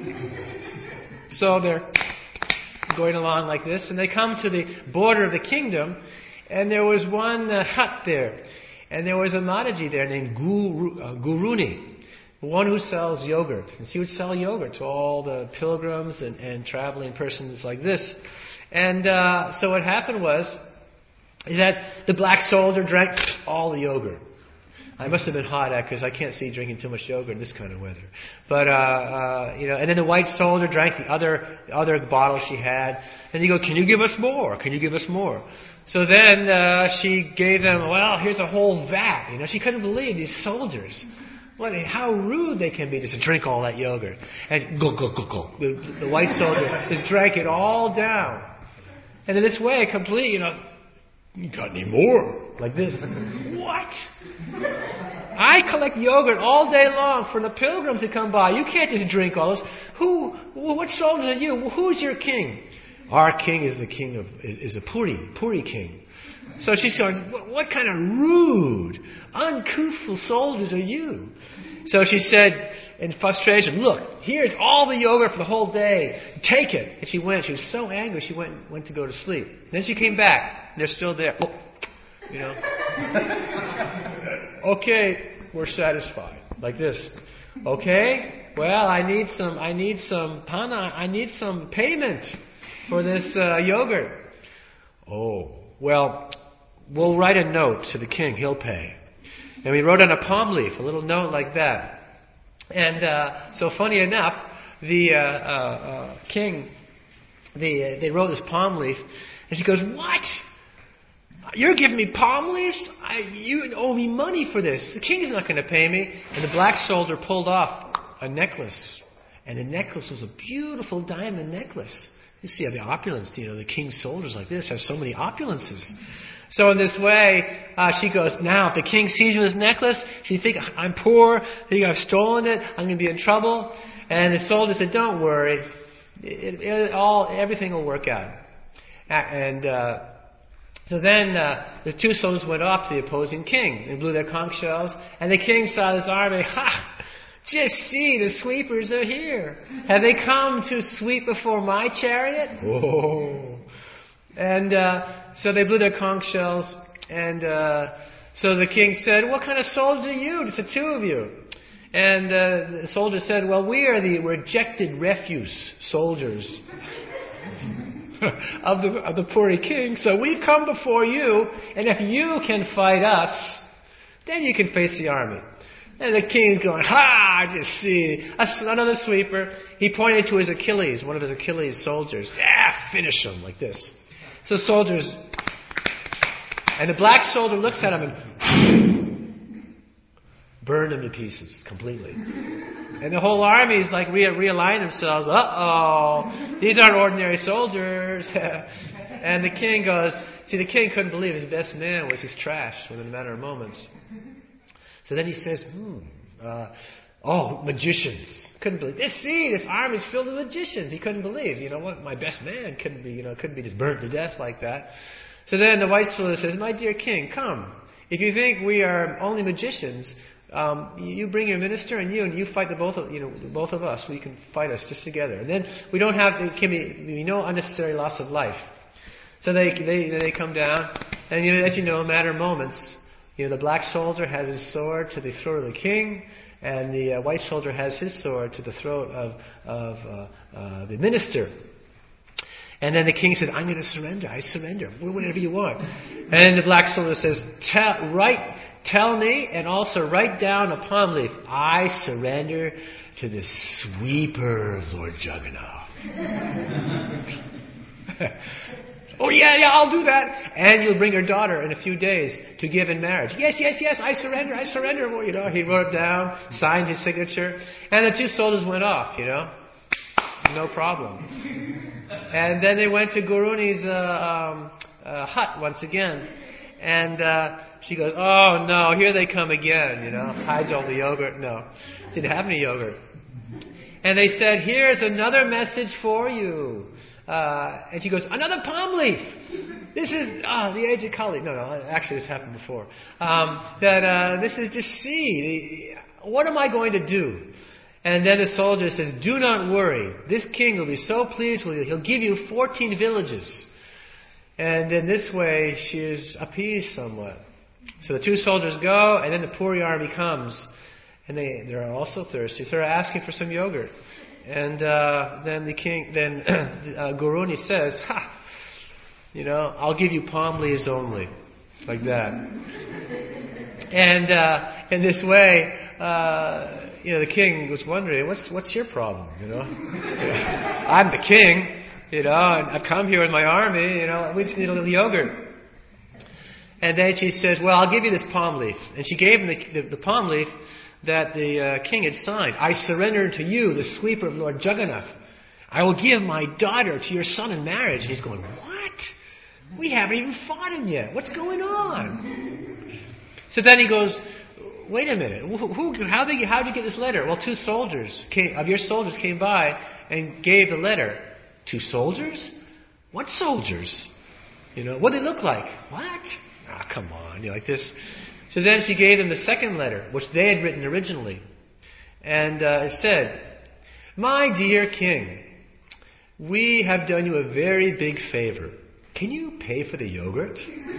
So they're going along like this, and they come to the border of the kingdom. And there was one uh, hut there. And there was a Mataji there named Guru, uh, Guruni, one who sells yogurt. And she would sell yogurt to all the pilgrims and, and traveling persons like this. And uh, so what happened was is that the black soldier drank all the yogurt. I must have been hot because I can't see drinking too much yogurt in this kind of weather. But, uh, uh, you know, and then the white soldier drank the other, other bottle she had. And you go, can you give us more? Can you give us more? So then uh, she gave them, well, here's a whole vat. You know, she couldn't believe these soldiers. What, how rude they can be just to drink all that yogurt. And go, go, go, go. The, the white soldier just drank it all down. And in this way, complete, you know, you got any more? Like this. What? I collect yogurt all day long for the pilgrims that come by. You can't just drink all this. Who, what soldiers are you? Who's your king? Our king is the king of, is, is a Puri, Puri king. So she's going, what, what kind of rude, uncouth soldiers are you? So she said, in frustration, look, here's all the yogurt for the whole day. Take it. And she went. She was so angry, she went went to go to sleep. Then she came back. They're still there. Oh, you know. Okay, we're satisfied. Like this. Okay, well, I need some, I need some pana, I need some payment for this uh, yogurt. Oh, well, we'll write a note to the king. He'll pay. And we wrote on a palm leaf, a little note like that. And uh, so, funny enough, the uh, uh, uh, king, the, uh, they wrote this palm leaf, and she goes, "What? You're giving me palm leaves? I, you owe me money for this. The king's not going to pay me." And the black soldier pulled off a necklace. And the necklace was a beautiful diamond necklace. You see the opulence, you know, the king's soldiers like this have so many opulences. So in this way, uh, she goes, now if the king sees me with this necklace, she think I'm poor, think I've stolen it, I'm going to be in trouble. And the soldier said, don't worry, it, it, it all, everything will work out. And uh, so then uh, the two soldiers went off to the opposing king and blew their conch shells. And the king saw this army, ha! Just see, the sweepers are here. Have they come to sweep before my chariot? Oh. And uh, so they blew their conch shells. And uh, so the king said, what kind of soldiers are you? Just the two of you. And uh, the soldier said, well, we are the rejected refuse soldiers of the of the Puri king. So we've come before you. And if you can fight us, then you can face the army. And the king's going, ha, just see. Another sweeper. He pointed to his Achilles, one of his Achilles soldiers. Yeah, finish him, like this. So soldiers, and the black soldier looks at him and burned him to pieces completely. And the whole army is like re- realigning themselves. Uh-oh, these aren't ordinary soldiers. And the king goes, see, the king couldn't believe his best man was his trash within a matter of moments. So then he says, hmm, uh, oh, magicians. Couldn't believe this. See, this army's filled with magicians. He couldn't believe, you know what, my best man couldn't be, you know, couldn't be just burnt to death like that. So then the white soldier says, my dear king, come. If you think we are only magicians, um, you bring your minister and you, and you fight the both of, you know, the both of us. We can fight us just together. And then we don't have, there can be, be no unnecessary loss of life. So they, they, they come down, and you know, as you know, in a matter of moments, you know, the black soldier has his sword to the throat of the king, and the uh, white soldier has his sword to the throat of, of uh, uh, the minister. And then the king says, I'm going to surrender. I surrender. Whatever you want. And then the black soldier says, tell, write, tell me, and also write down a palm leaf. I surrender to the sweeper of Lord Jagannath. Oh, yeah, yeah, I'll do that. And you'll bring your daughter in a few days to give in marriage. Yes, yes, yes, I surrender, I surrender. Well, you know, he wrote it down, signed his signature. And the two soldiers went off, you know. No problem. And then they went to Guruni's uh, um, uh, hut once again. And uh, she goes, oh, no, here they come again, you know. Hides all the yogurt. No, didn't have any yogurt. And they said, here's another message for you. Uh, and she goes, another palm leaf. This is, ah, the age of Kali. No, no, actually this happened before. Um, that, uh, this is just see. What am I going to do? And then the soldier says, do not worry. This king will be so pleased with you. He'll give you fourteen villages. And in this way, she is appeased somewhat. So the two soldiers go, and then the Puri army comes. And they, they're also thirsty. So they're asking for some yogurt. And uh, then the king, then uh, Guruni says, ha, you know, I'll give you palm leaves only, like that. And uh, in this way, uh, you know, the king was wondering, what's what's your problem, you know? I'm the king, you know, and I've come here with my army, you know, we just need a little yogurt. And then she says, well, I'll give you this palm leaf. And she gave him the, the, the palm leaf that the uh, king had signed. I surrender to you, the sweeper of Lord Jagannath. I will give my daughter to your son in marriage. And he's going, what? We haven't even fought him yet. What's going on? So then he goes, wait a minute. Who, who, how did you, how did you get this letter? Well, two soldiers came, of your soldiers came by and gave the letter. Two soldiers? What soldiers? You know, what did they look like? What? Ah, come on. You know, like this. So then she gave them the second letter, which they had written originally. And uh, it said, "My dear king, we have done you a very big favor. Can you pay for the yogurt?"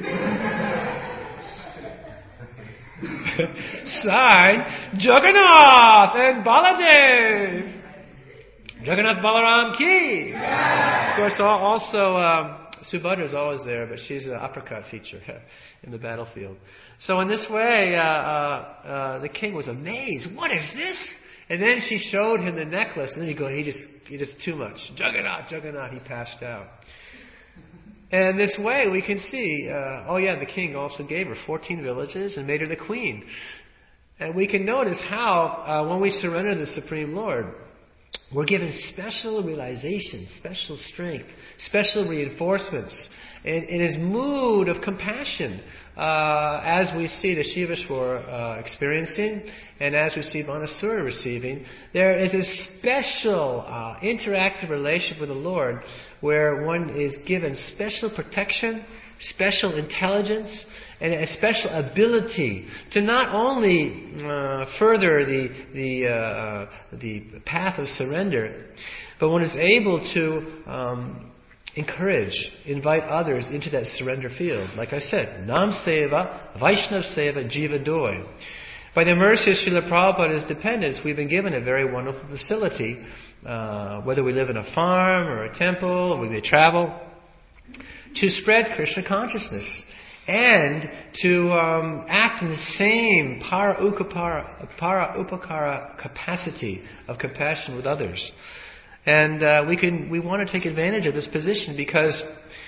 Signed, Jagannath and Baladev. Jagannath Balaram Ki. Yeah. Of course, also um, Subhadra is always there, but she's an uppercut feature in the battlefield. So in this way, uh, uh, uh, the king was amazed. What is this? And then she showed him the necklace, and then he go, he just, he just too much. Jagannath, Jagannath, he passed out. And this way we can see, uh, oh yeah, the king also gave her fourteen villages and made her the queen. And we can notice how, uh, when we surrender to the Supreme Lord, we're given special realization, special strength, special reinforcements in, in his mood of compassion, uh, as we see the Shiveshwar uh, experiencing, and as we see Manasura receiving. There is a special uh, interactive relationship with the Lord, where one is given special protection, special intelligence, and a special ability to not only uh, further the the uh, the path of surrender, but one is able to um, encourage, invite others into that surrender field. Like I said, Nam Seva, Vaishnav Seva, Jiva Doi. By the mercy of Srila Prabhupada and his dependents, we've been given a very wonderful facility, uh, whether we live in a farm or a temple, or we may travel, to spread Krishna consciousness and to um, act in the same para upakara, para upakara capacity of compassion with others. And uh, we can we want to take advantage of this position, because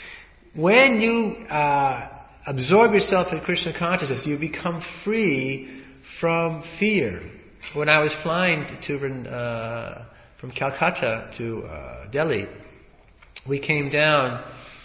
when you uh, absorb yourself in Krishna consciousness, you become free from fear. When I was flying to uh, from Calcutta to uh, Delhi, we came down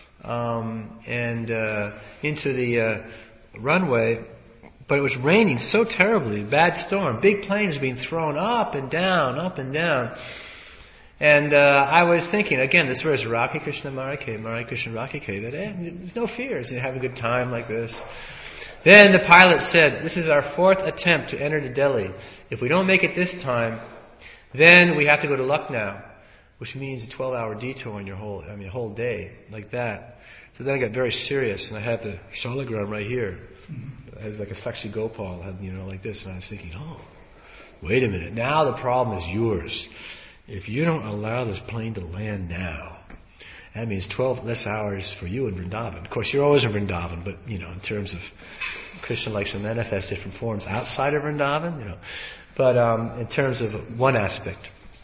um, and uh, into the uh, runway, but it was raining so terribly, bad storm, big planes being thrown up and down, up and down. And uh, I was thinking, again, this verse, Rakhe Krishna Marake, Mare Krishna Rakhe, that eh, there's no fears, you have a good time like this. Then the pilot said, this is our fourth attempt to enter to Delhi. If we don't make it this time, then we have to go to Lucknow, which means a twelve-hour detour on your whole, I mean, a whole day, like that. So then I got very serious, and I had the shalagram right here. It was like a Sakshi Gopal, you know, like this, and I was thinking, oh, wait a minute, now the problem is yours. If you don't allow this plane to land now, that means twelve less hours for you in Vrindavan. Of course, you're always in Vrindavan, but, you know, in terms of Krishna likes to manifest different forms outside of Vrindavan, you know. But um, in terms of one aspect.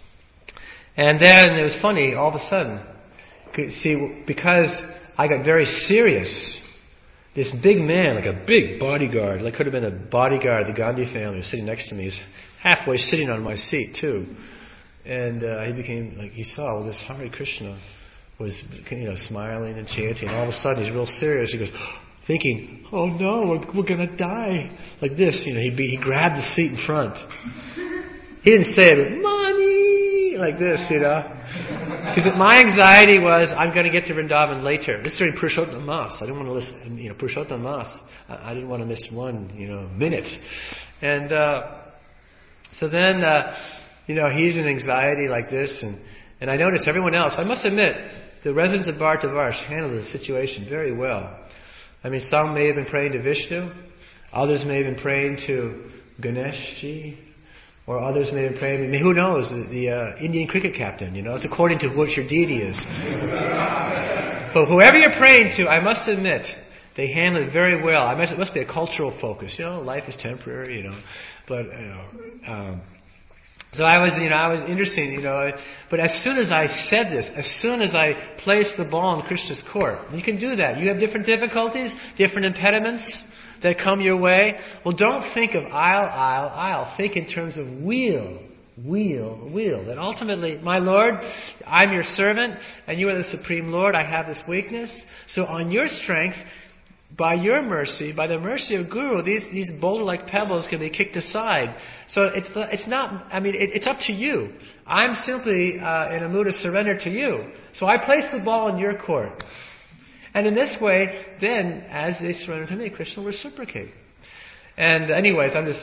And then it was funny, all of a sudden, see, because I got very serious, this big man, like a big bodyguard, like could have been a bodyguard of the Gandhi family, was sitting next to me. He's halfway sitting on my seat, too. And uh, he became, like, he saw well, this Hare Krishna was, you know, smiling and chanting. And all of a sudden, he's real serious. He goes, thinking, oh no, we're, we're going to die. Like this, you know, he he grabbed the seat in front. He didn't say it, money, like this, you know. Because my anxiety was, I'm going to get to Vrindavan later. This is during Purushottam Mas. I didn't want to listen, you know, Purushottam Mas. I, I didn't want to miss one, you know, minute. And uh, so then... Uh, You know, he's in anxiety like this, and, and I noticed everyone else, I must admit, the residents of Bhartavarsh handled the situation very well. I mean, some may have been praying to Vishnu, others may have been praying to Ganeshji, or others may have been praying, I mean, who knows, the, the uh, Indian cricket captain, you know, it's according to what your deity is. But whoever you're praying to, I must admit, they handle it very well. I must, it must be a cultural focus, you know, life is temporary, you know, but, you know, um, So I was, you know, I was interesting, you know, but as soon as I said this, as soon as I placed the ball in Krishna's court, you can do that. You have different difficulties, different impediments that come your way. Well, don't think of aisle, aisle, aisle. Think in terms of wheel, wheel, wheel. That ultimately, my Lord, I'm your servant, and you are the Supreme Lord. I have this weakness. So on your strength, by your mercy, by the mercy of Guru, these these boulder-like pebbles can be kicked aside. So it's it's not. I mean, it, it's up to you. I'm simply uh, in a mood of surrender to you. So I place the ball in your court, and in this way, then as they surrender to me, Krishna will reciprocate. And anyways, I'm just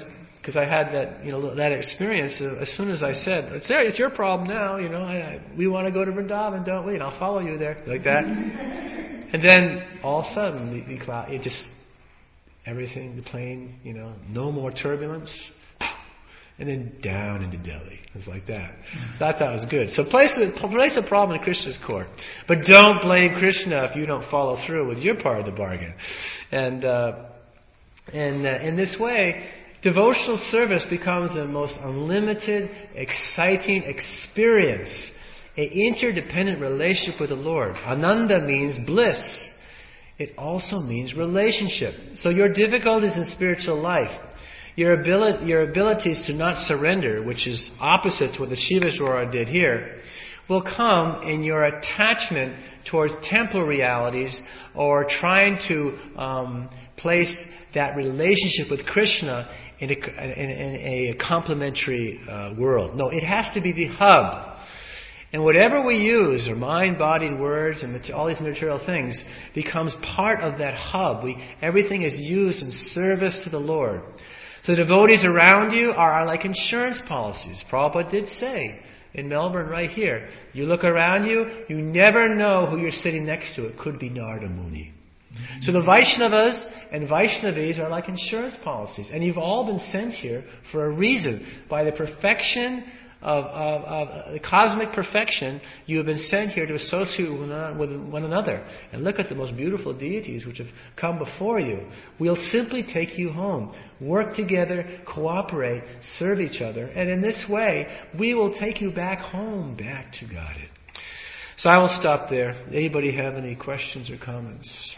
because I had that, you know, that experience. Uh, as soon as I said, "It's there, it's your problem now," you know, I, I, we want to go to Vrindavan, don't we? And I'll follow you there, like that. And then all of a sudden, the, the cloud, it just everything, the plane, you know, no more turbulence. And then down into Delhi. It was like that. So I thought it was good. So place a, place a problem in Krishna's court. But don't blame Krishna if you don't follow through with your part of the bargain. And uh, and uh, in this way, devotional service becomes the most unlimited, exciting experience. An interdependent relationship with the Lord. Ananda means bliss. It also means relationship. So your difficulties in spiritual life, Your ability, your abilities to not surrender, which is opposite to what the Shivaswara did here, will come in your attachment towards temporal realities or trying to um, place that relationship with Krishna in a, in, in a complementary uh, world. No, it has to be the hub. And whatever we use, our mind, body, words, and all these material things, becomes part of that hub. We, everything is used in service to the Lord. So the devotees around you are like insurance policies. Prabhupada did say in Melbourne right here, you look around you, you never know who you're sitting next to. It could be Narada Muni. Mm-hmm. So the Vaishnavas and Vaishnavis are like insurance policies. And you've all been sent here for a reason. By the perfection of, of, of the cosmic perfection, you have been sent here to associate with one another. And look at the most beautiful deities which have come before you. We'll simply take you home. Work together, cooperate, serve each other. And in this way, we will take you back home, back to Godhead. So I will stop there. Anybody have any questions or comments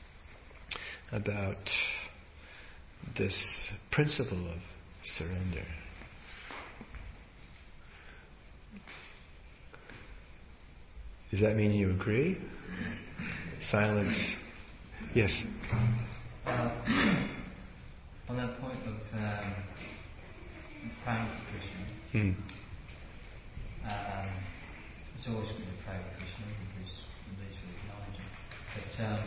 about this principle of surrender? Does that mean you agree? Silence. Yes. Uh, on that point of um, praying to Krishna, mm. um, it's always good to pray to Krishna because at least we acknowledge him. But um,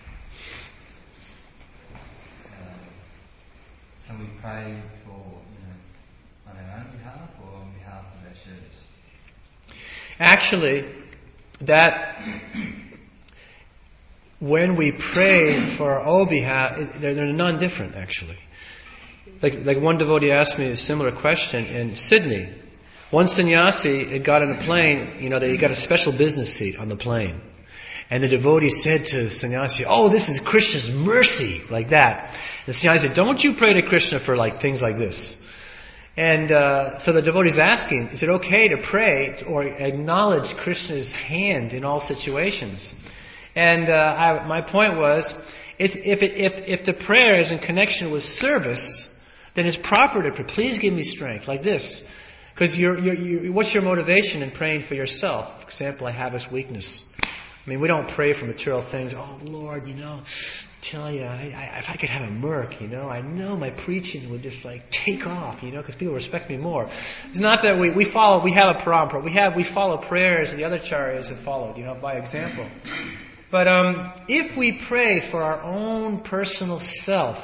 uh, can we pray for, you know, on our own behalf or on behalf of our service? Actually, that when we pray for our own behalf, they're, they're non-different actually. Like, like one devotee asked me a similar question in Sydney. One sannyasi had got on a plane, you know, they got a special business seat on the plane. And the devotee said to the sannyasi, "Oh, this is Krishna's mercy," like that. The sannyasi said, "Don't you pray to Krishna for like things like this?" And uh, so the devotee's asking, is it okay to pray or acknowledge Krishna's hand in all situations? And uh, I, my point was, it's, if, it, if, if the prayer is in connection with service, then it's proper to pray, please give me strength, like this. Because you're, you're, you're, what's your motivation in praying for yourself? For example, I have this weakness. I mean, we don't pray for material things. Oh, Lord, you know, tell you, I, I, if I could have a Merc, you know, I know my preaching would just like take off, you know, because people respect me more. It's not that we, we follow, we have a parampara. We have, we follow prayers the other acharyas have followed, you know, by example. But um, if we pray for our own personal self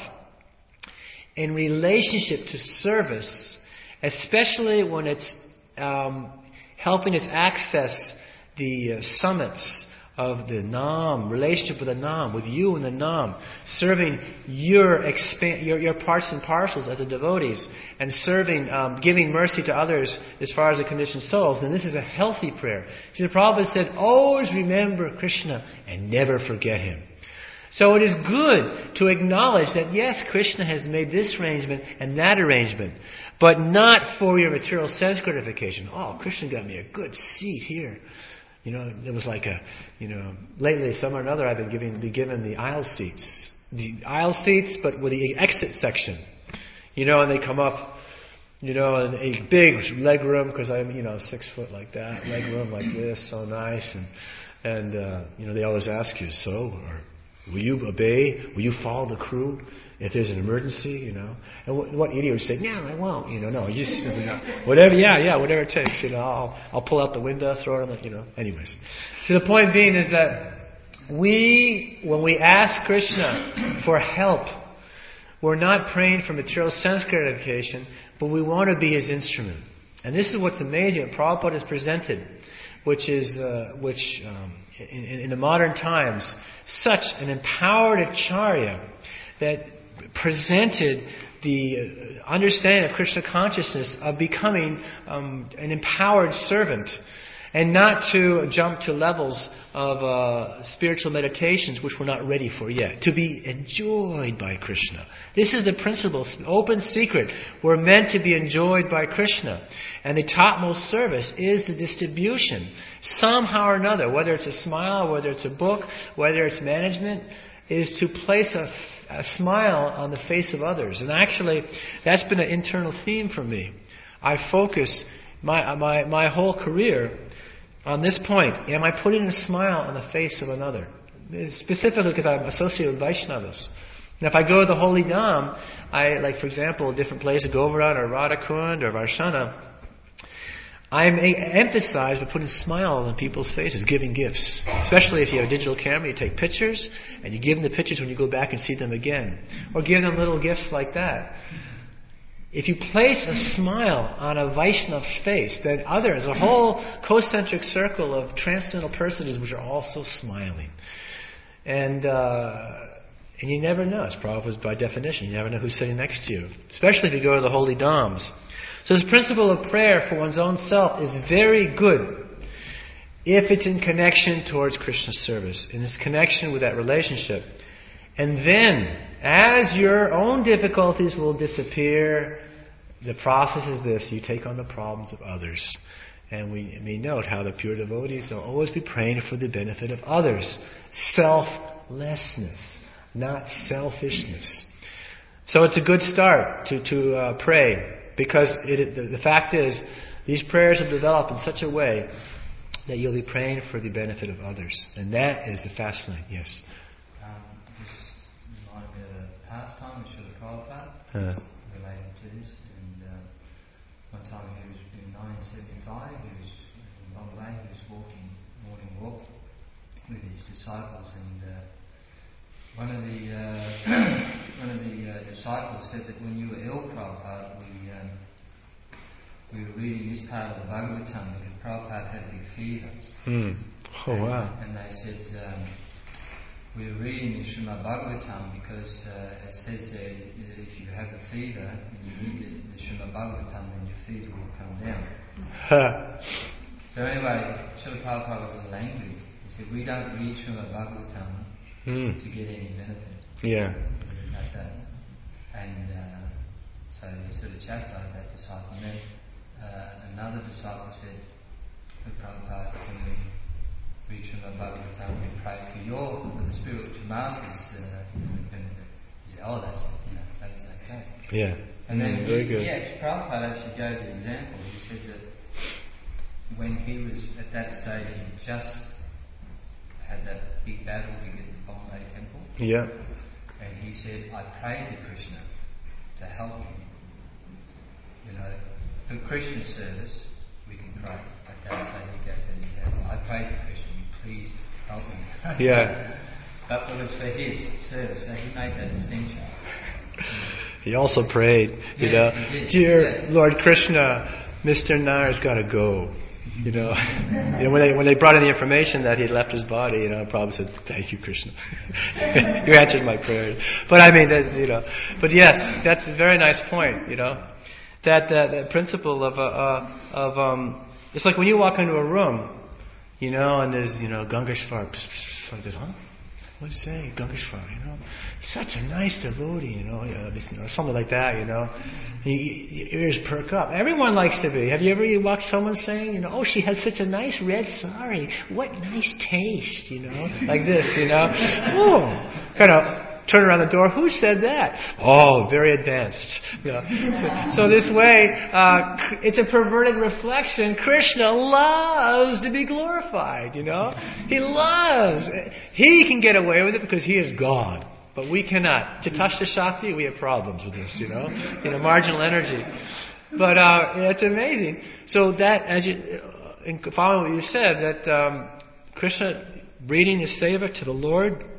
in relationship to service, especially when it's um, helping us access the uh, summits of the Nam, relationship with the Nam, with you and the Nam, serving your, expan- your your parts and parcels as the devotees, and serving, um, giving mercy to others as far as the conditioned souls, then this is a healthy prayer. See, the Prabhupada said, always remember Krishna and never forget Him. So it is good to acknowledge that yes, Krishna has made this arrangement and that arrangement, but not for your material sense gratification. Oh, Krishna got me a good seat here. You know, it was like a, you know, lately, some or another, I've been giving, be given the aisle seats. The aisle seats, but with the exit section. You know, and they come up, you know, and a big leg room, because I'm, you know, six foot like that, leg room like this, so nice. And, and uh, you know, they always ask you, so, or will you obey? Will you follow the crew if there's an emergency, you know? And what, what idiot would say, no, I won't, you know, no, you just, you know, whatever, yeah, yeah, whatever it takes, you know, I'll, I'll pull out the window, throw it on the, you know, anyways. So the point being is that we, when we ask Krishna for help, we're not praying for material sense gratification, but we want to be His instrument. And this is what's amazing, what Prabhupada has presented, which is, uh, which um, in, in the modern times, such an empowered acharya that presented the understanding of Krishna consciousness of becoming um, an empowered servant, and not to jump to levels of uh, spiritual meditations which we're not ready for yet. To be enjoyed by Krishna. This is the principle, open secret. We're meant to be enjoyed by Krishna. And the topmost service is the distribution, somehow or another, whether it's a smile, whether it's a book, whether it's management, is to place a, a smile on the face of others. And actually, that's been an internal theme for me. I focus my my my whole career on this point. Am I putting a smile on the face of another? Specifically because I'm associated with Vaishnavas. And if I go to the Holy Dham, I, like for example, a different place, Govardhan or Radhakund or Varshana, I'm a- emphasized by putting a smile on people's faces, giving gifts. Especially if you have a digital camera, you take pictures, and you give them the pictures when you go back and see them again. Or give them little gifts like that. If you place a smile on a Vaishnav's face, then others, a whole concentric circle of transcendental personages which are also smiling. And uh, and you never know. It's probably by definition. You never know who's sitting next to you. Especially if you go to the holy dhams. So this principle of prayer for one's own self is very good if it's in connection towards Krishna's service, in its connection with that relationship. And then, as your own difficulties will disappear, the process is this: you take on the problems of others. And we may note how the pure devotees will always be praying for the benefit of others. Selflessness, not selfishness. So it's a good start to, to uh, pray, because it, the, the fact is, these prayers have developed in such a way that you'll be praying for the benefit of others. And that is the fast lane, yes. Pastime with Srila Prabhupada uh. related to this, and uh, one time he was in nineteen seventy-five, he was in Bombay, he was walking, morning walk with his disciples, and uh, one of the uh, one of the uh, disciples said that when you were ill, Prabhupada, we um, we were reading this part of the Bhagavatam because Prabhupada had a big fever. Mm. Oh and, wow! And they said. Um, We were reading the Srimad Bhagavatam because uh, it says there that if you have a fever and you read the, the Srimad Bhagavatam, then your fever will come down. So anyway, Srila Prabhupada was a little angry. He said, we don't read Srimad Bhagavatam mm. to get any benefit. Yeah. Like that. And uh, so he sort of chastised that disciple. And then uh, another disciple said, Prabhupada, can we read Srimad Bhagavatam and pray for your, for the spiritual master's uh, benefit? He said, oh, that's, you know, that's okay. Yeah. And then mm, he, very good. yeah, Prabhupada actually gave the example. He said that when he was at that stage, he just had that big battle to get the Bombay temple. Yeah. And he said, I prayed to Krishna to help me. You know, for Krishna's service, we can pray. Like that, so he gave that example. I prayed to Krishna, please help me. Yeah. But it was for his service, so he made that distinction. He also prayed, you yeah, know, he did. dear yeah. Lord Krishna, Mister Nair's got to go. You know, you know when they when they brought in the information that he had left his body, you know, Prabhupada said, "Thank you, Krishna. You answered my prayer." But I mean, that's you know, but yes, that's a very nice point. You know, that that, that principle of uh, uh, of um, it's like when you walk into a room, you know, and there's you know Gangeshwar, like this, huh? What do you say, Gangeshwar? You know, such a nice devotee, you know, uh, this, you know, something like that, you know. You, your ears perk up. Everyone likes to be. Have you ever watched someone saying, you know, oh, she has such a nice red sari. What nice taste, you know, like this, you know. Oh, kind of turn around the door. Who said that? Oh, very advanced. You know. So this way, uh, it's a perverted reflection. Krishna loves to be glorified, you know. He loves. He can get away with it because he is God. But we cannot. Citashta Shakti, we have problems with this, you know. You know, marginal energy. But uh, it's amazing. So that, as you, in following what you said, that um, Krishna reading his seva to the Lord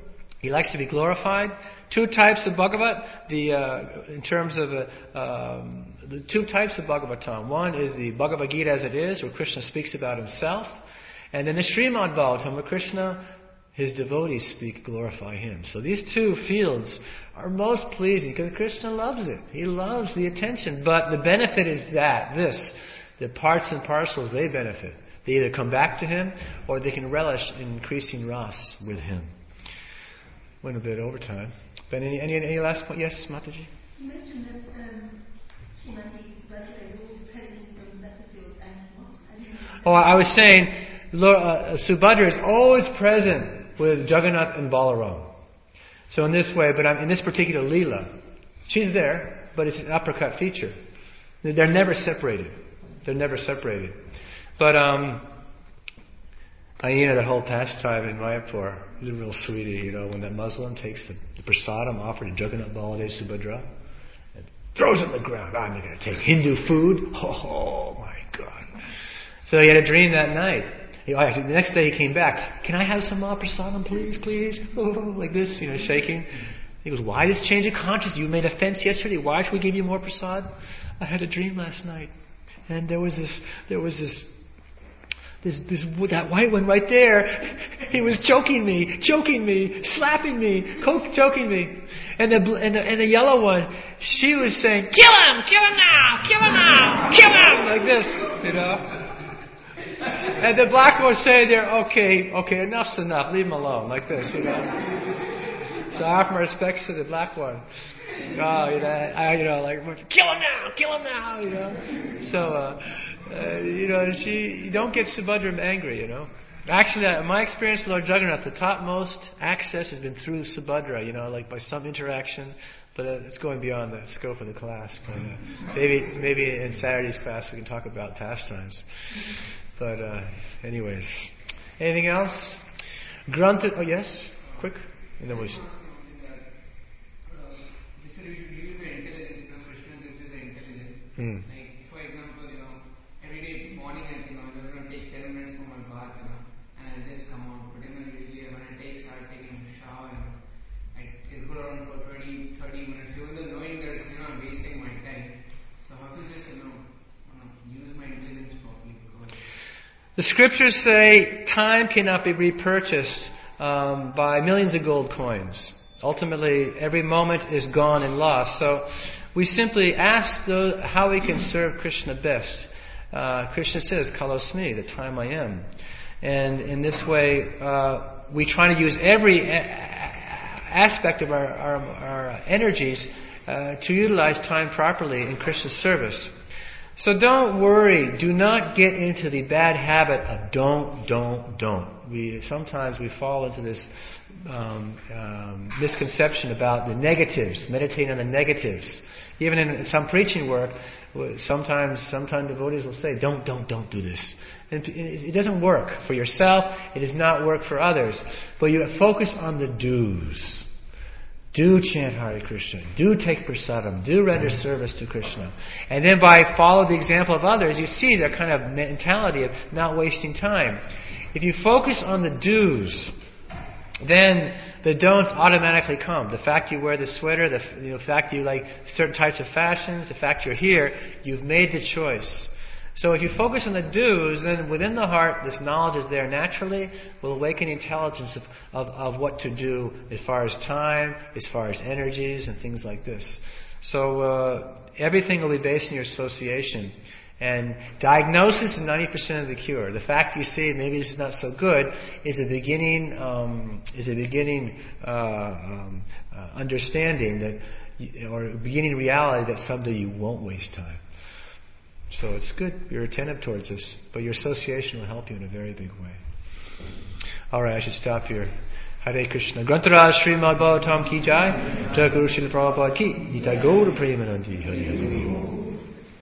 He likes to be glorified. Two types of Bhagavat, the uh, in terms of uh, um, the two types of Bhagavatam. One is the Bhagavad Gita as it is, where Krishna speaks about himself, and then the Srimad Bhagavatam, where Krishna, his devotees speak, glorify him. So these two fields are most pleasing because Krishna loves it. He loves the attention, but the benefit is that this, the parts and parcels, they benefit. They either come back to him or they can relish in increasing ras with him. Went a bit over time. But any, any, any last point? Yes, Mataji? You mentioned that um, Srimati Bhadradev is always present from the battlefield and what? I didn't know. Oh, I was saying, Lord, uh, Subhadra is always present with Jagannath and Balaram. So in this way, but I'm, in this particular Leela, she's there, but it's an uppercut feature. They're never separated. They're never separated. But um, Aina, the whole pastime in Mayapur, is a real sweetie, you know, when that Muslim takes the, the prasadam offered to Jagannath, Baladev, Subhadra, and throws it on the ground. I'm not going to take Hindu food. Oh, my God. So he had a dream that night. He, actually, the next day he came back. Can I have some uh, prasadam, please, please? Oh, like this, you know, shaking. He goes, why this change of conscience? You made a fence yesterday. Why should we give you more prasad? I had a dream last night. And there was this, there was this, This, this, that white one right there, he was choking me, choking me, slapping me, choking me. And the, and the, and the yellow one, she was saying, kill him, kill him now, kill him now, kill him, like this, you know. And the black one was saying there, okay, okay, enough's enough, leave him alone, like this, you know. So I offer my respects to the black one. Oh, you know, I, you know, like, kill him now, kill him now, you know. So, uh, Uh, you know, she you don't get Subhadra angry, you know. Actually, in my experience, Lord Jagannath, the topmost access has been through Subhadra, you know, like by some interaction. But uh, it's going beyond the scope of the class. But, uh, maybe maybe in Saturday's class we can talk about pastimes. But uh, anyways, anything else? Granted. Oh yes, quick. And then we. You said you should use the intelligence because Krishna gives you the intelligence. Hmm. Like, for example, you know, every day morning I think I'm going to take ten minutes for my bath, you know, and I'll just come out. But you know, usually when I take, start taking a shower, you know, I just go around for twenty, thirty minutes, even though knowing that it's, you know, I'm wasting my time. So how to just, you know, uh, use my intelligence properly? Because The scriptures say time cannot be repurchased um, by millions of gold coins. Ultimately, every moment is gone and lost. So we simply ask those, how we can serve Krishna best. Uh, Krishna says, Kalosmi, the time I am. And in this way, uh, we try to use every a- aspect of our, our, our energies uh, to utilize time properly in Krishna's service. So don't worry. Do not get into the bad habit of don't, don't, don't. We sometimes we fall into this um, um, misconception about the negatives, meditating on the negatives. Even in some preaching work, sometimes sometimes devotees will say, "Don't, don't, don't do this." And it doesn't work for yourself. It does not work for others. But you focus on the do's. Do chant Hare Krishna. Do take prasadam. Do render service to Krishna. And then by follow the example of others, you see their kind of mentality of not wasting time. If you focus on the do's, then the don'ts automatically come. The fact you wear the sweater, the you know, fact you like certain types of fashions, the fact you're here, you've made the choice. So if you focus on the do's, then within the heart, this knowledge is there naturally, will awaken intelligence of, of, of what to do as far as time, as far as energies, and things like this. So uh, everything will be based on your association. And diagnosis is ninety percent of the cure. The fact you see maybe this is not so good is a beginning, um, is a beginning uh, um, uh, understanding that, you, or a beginning reality that someday you won't waste time. So it's good you're attentive towards this, but your association will help you in a very big way. All right, I should stop here. Hare Krishna. Grantaraj Srimad Bhagavatam ki jai. Jai Guru Srila Prabhupada ki. Nitai Gaura Premanandi. Hare Hare.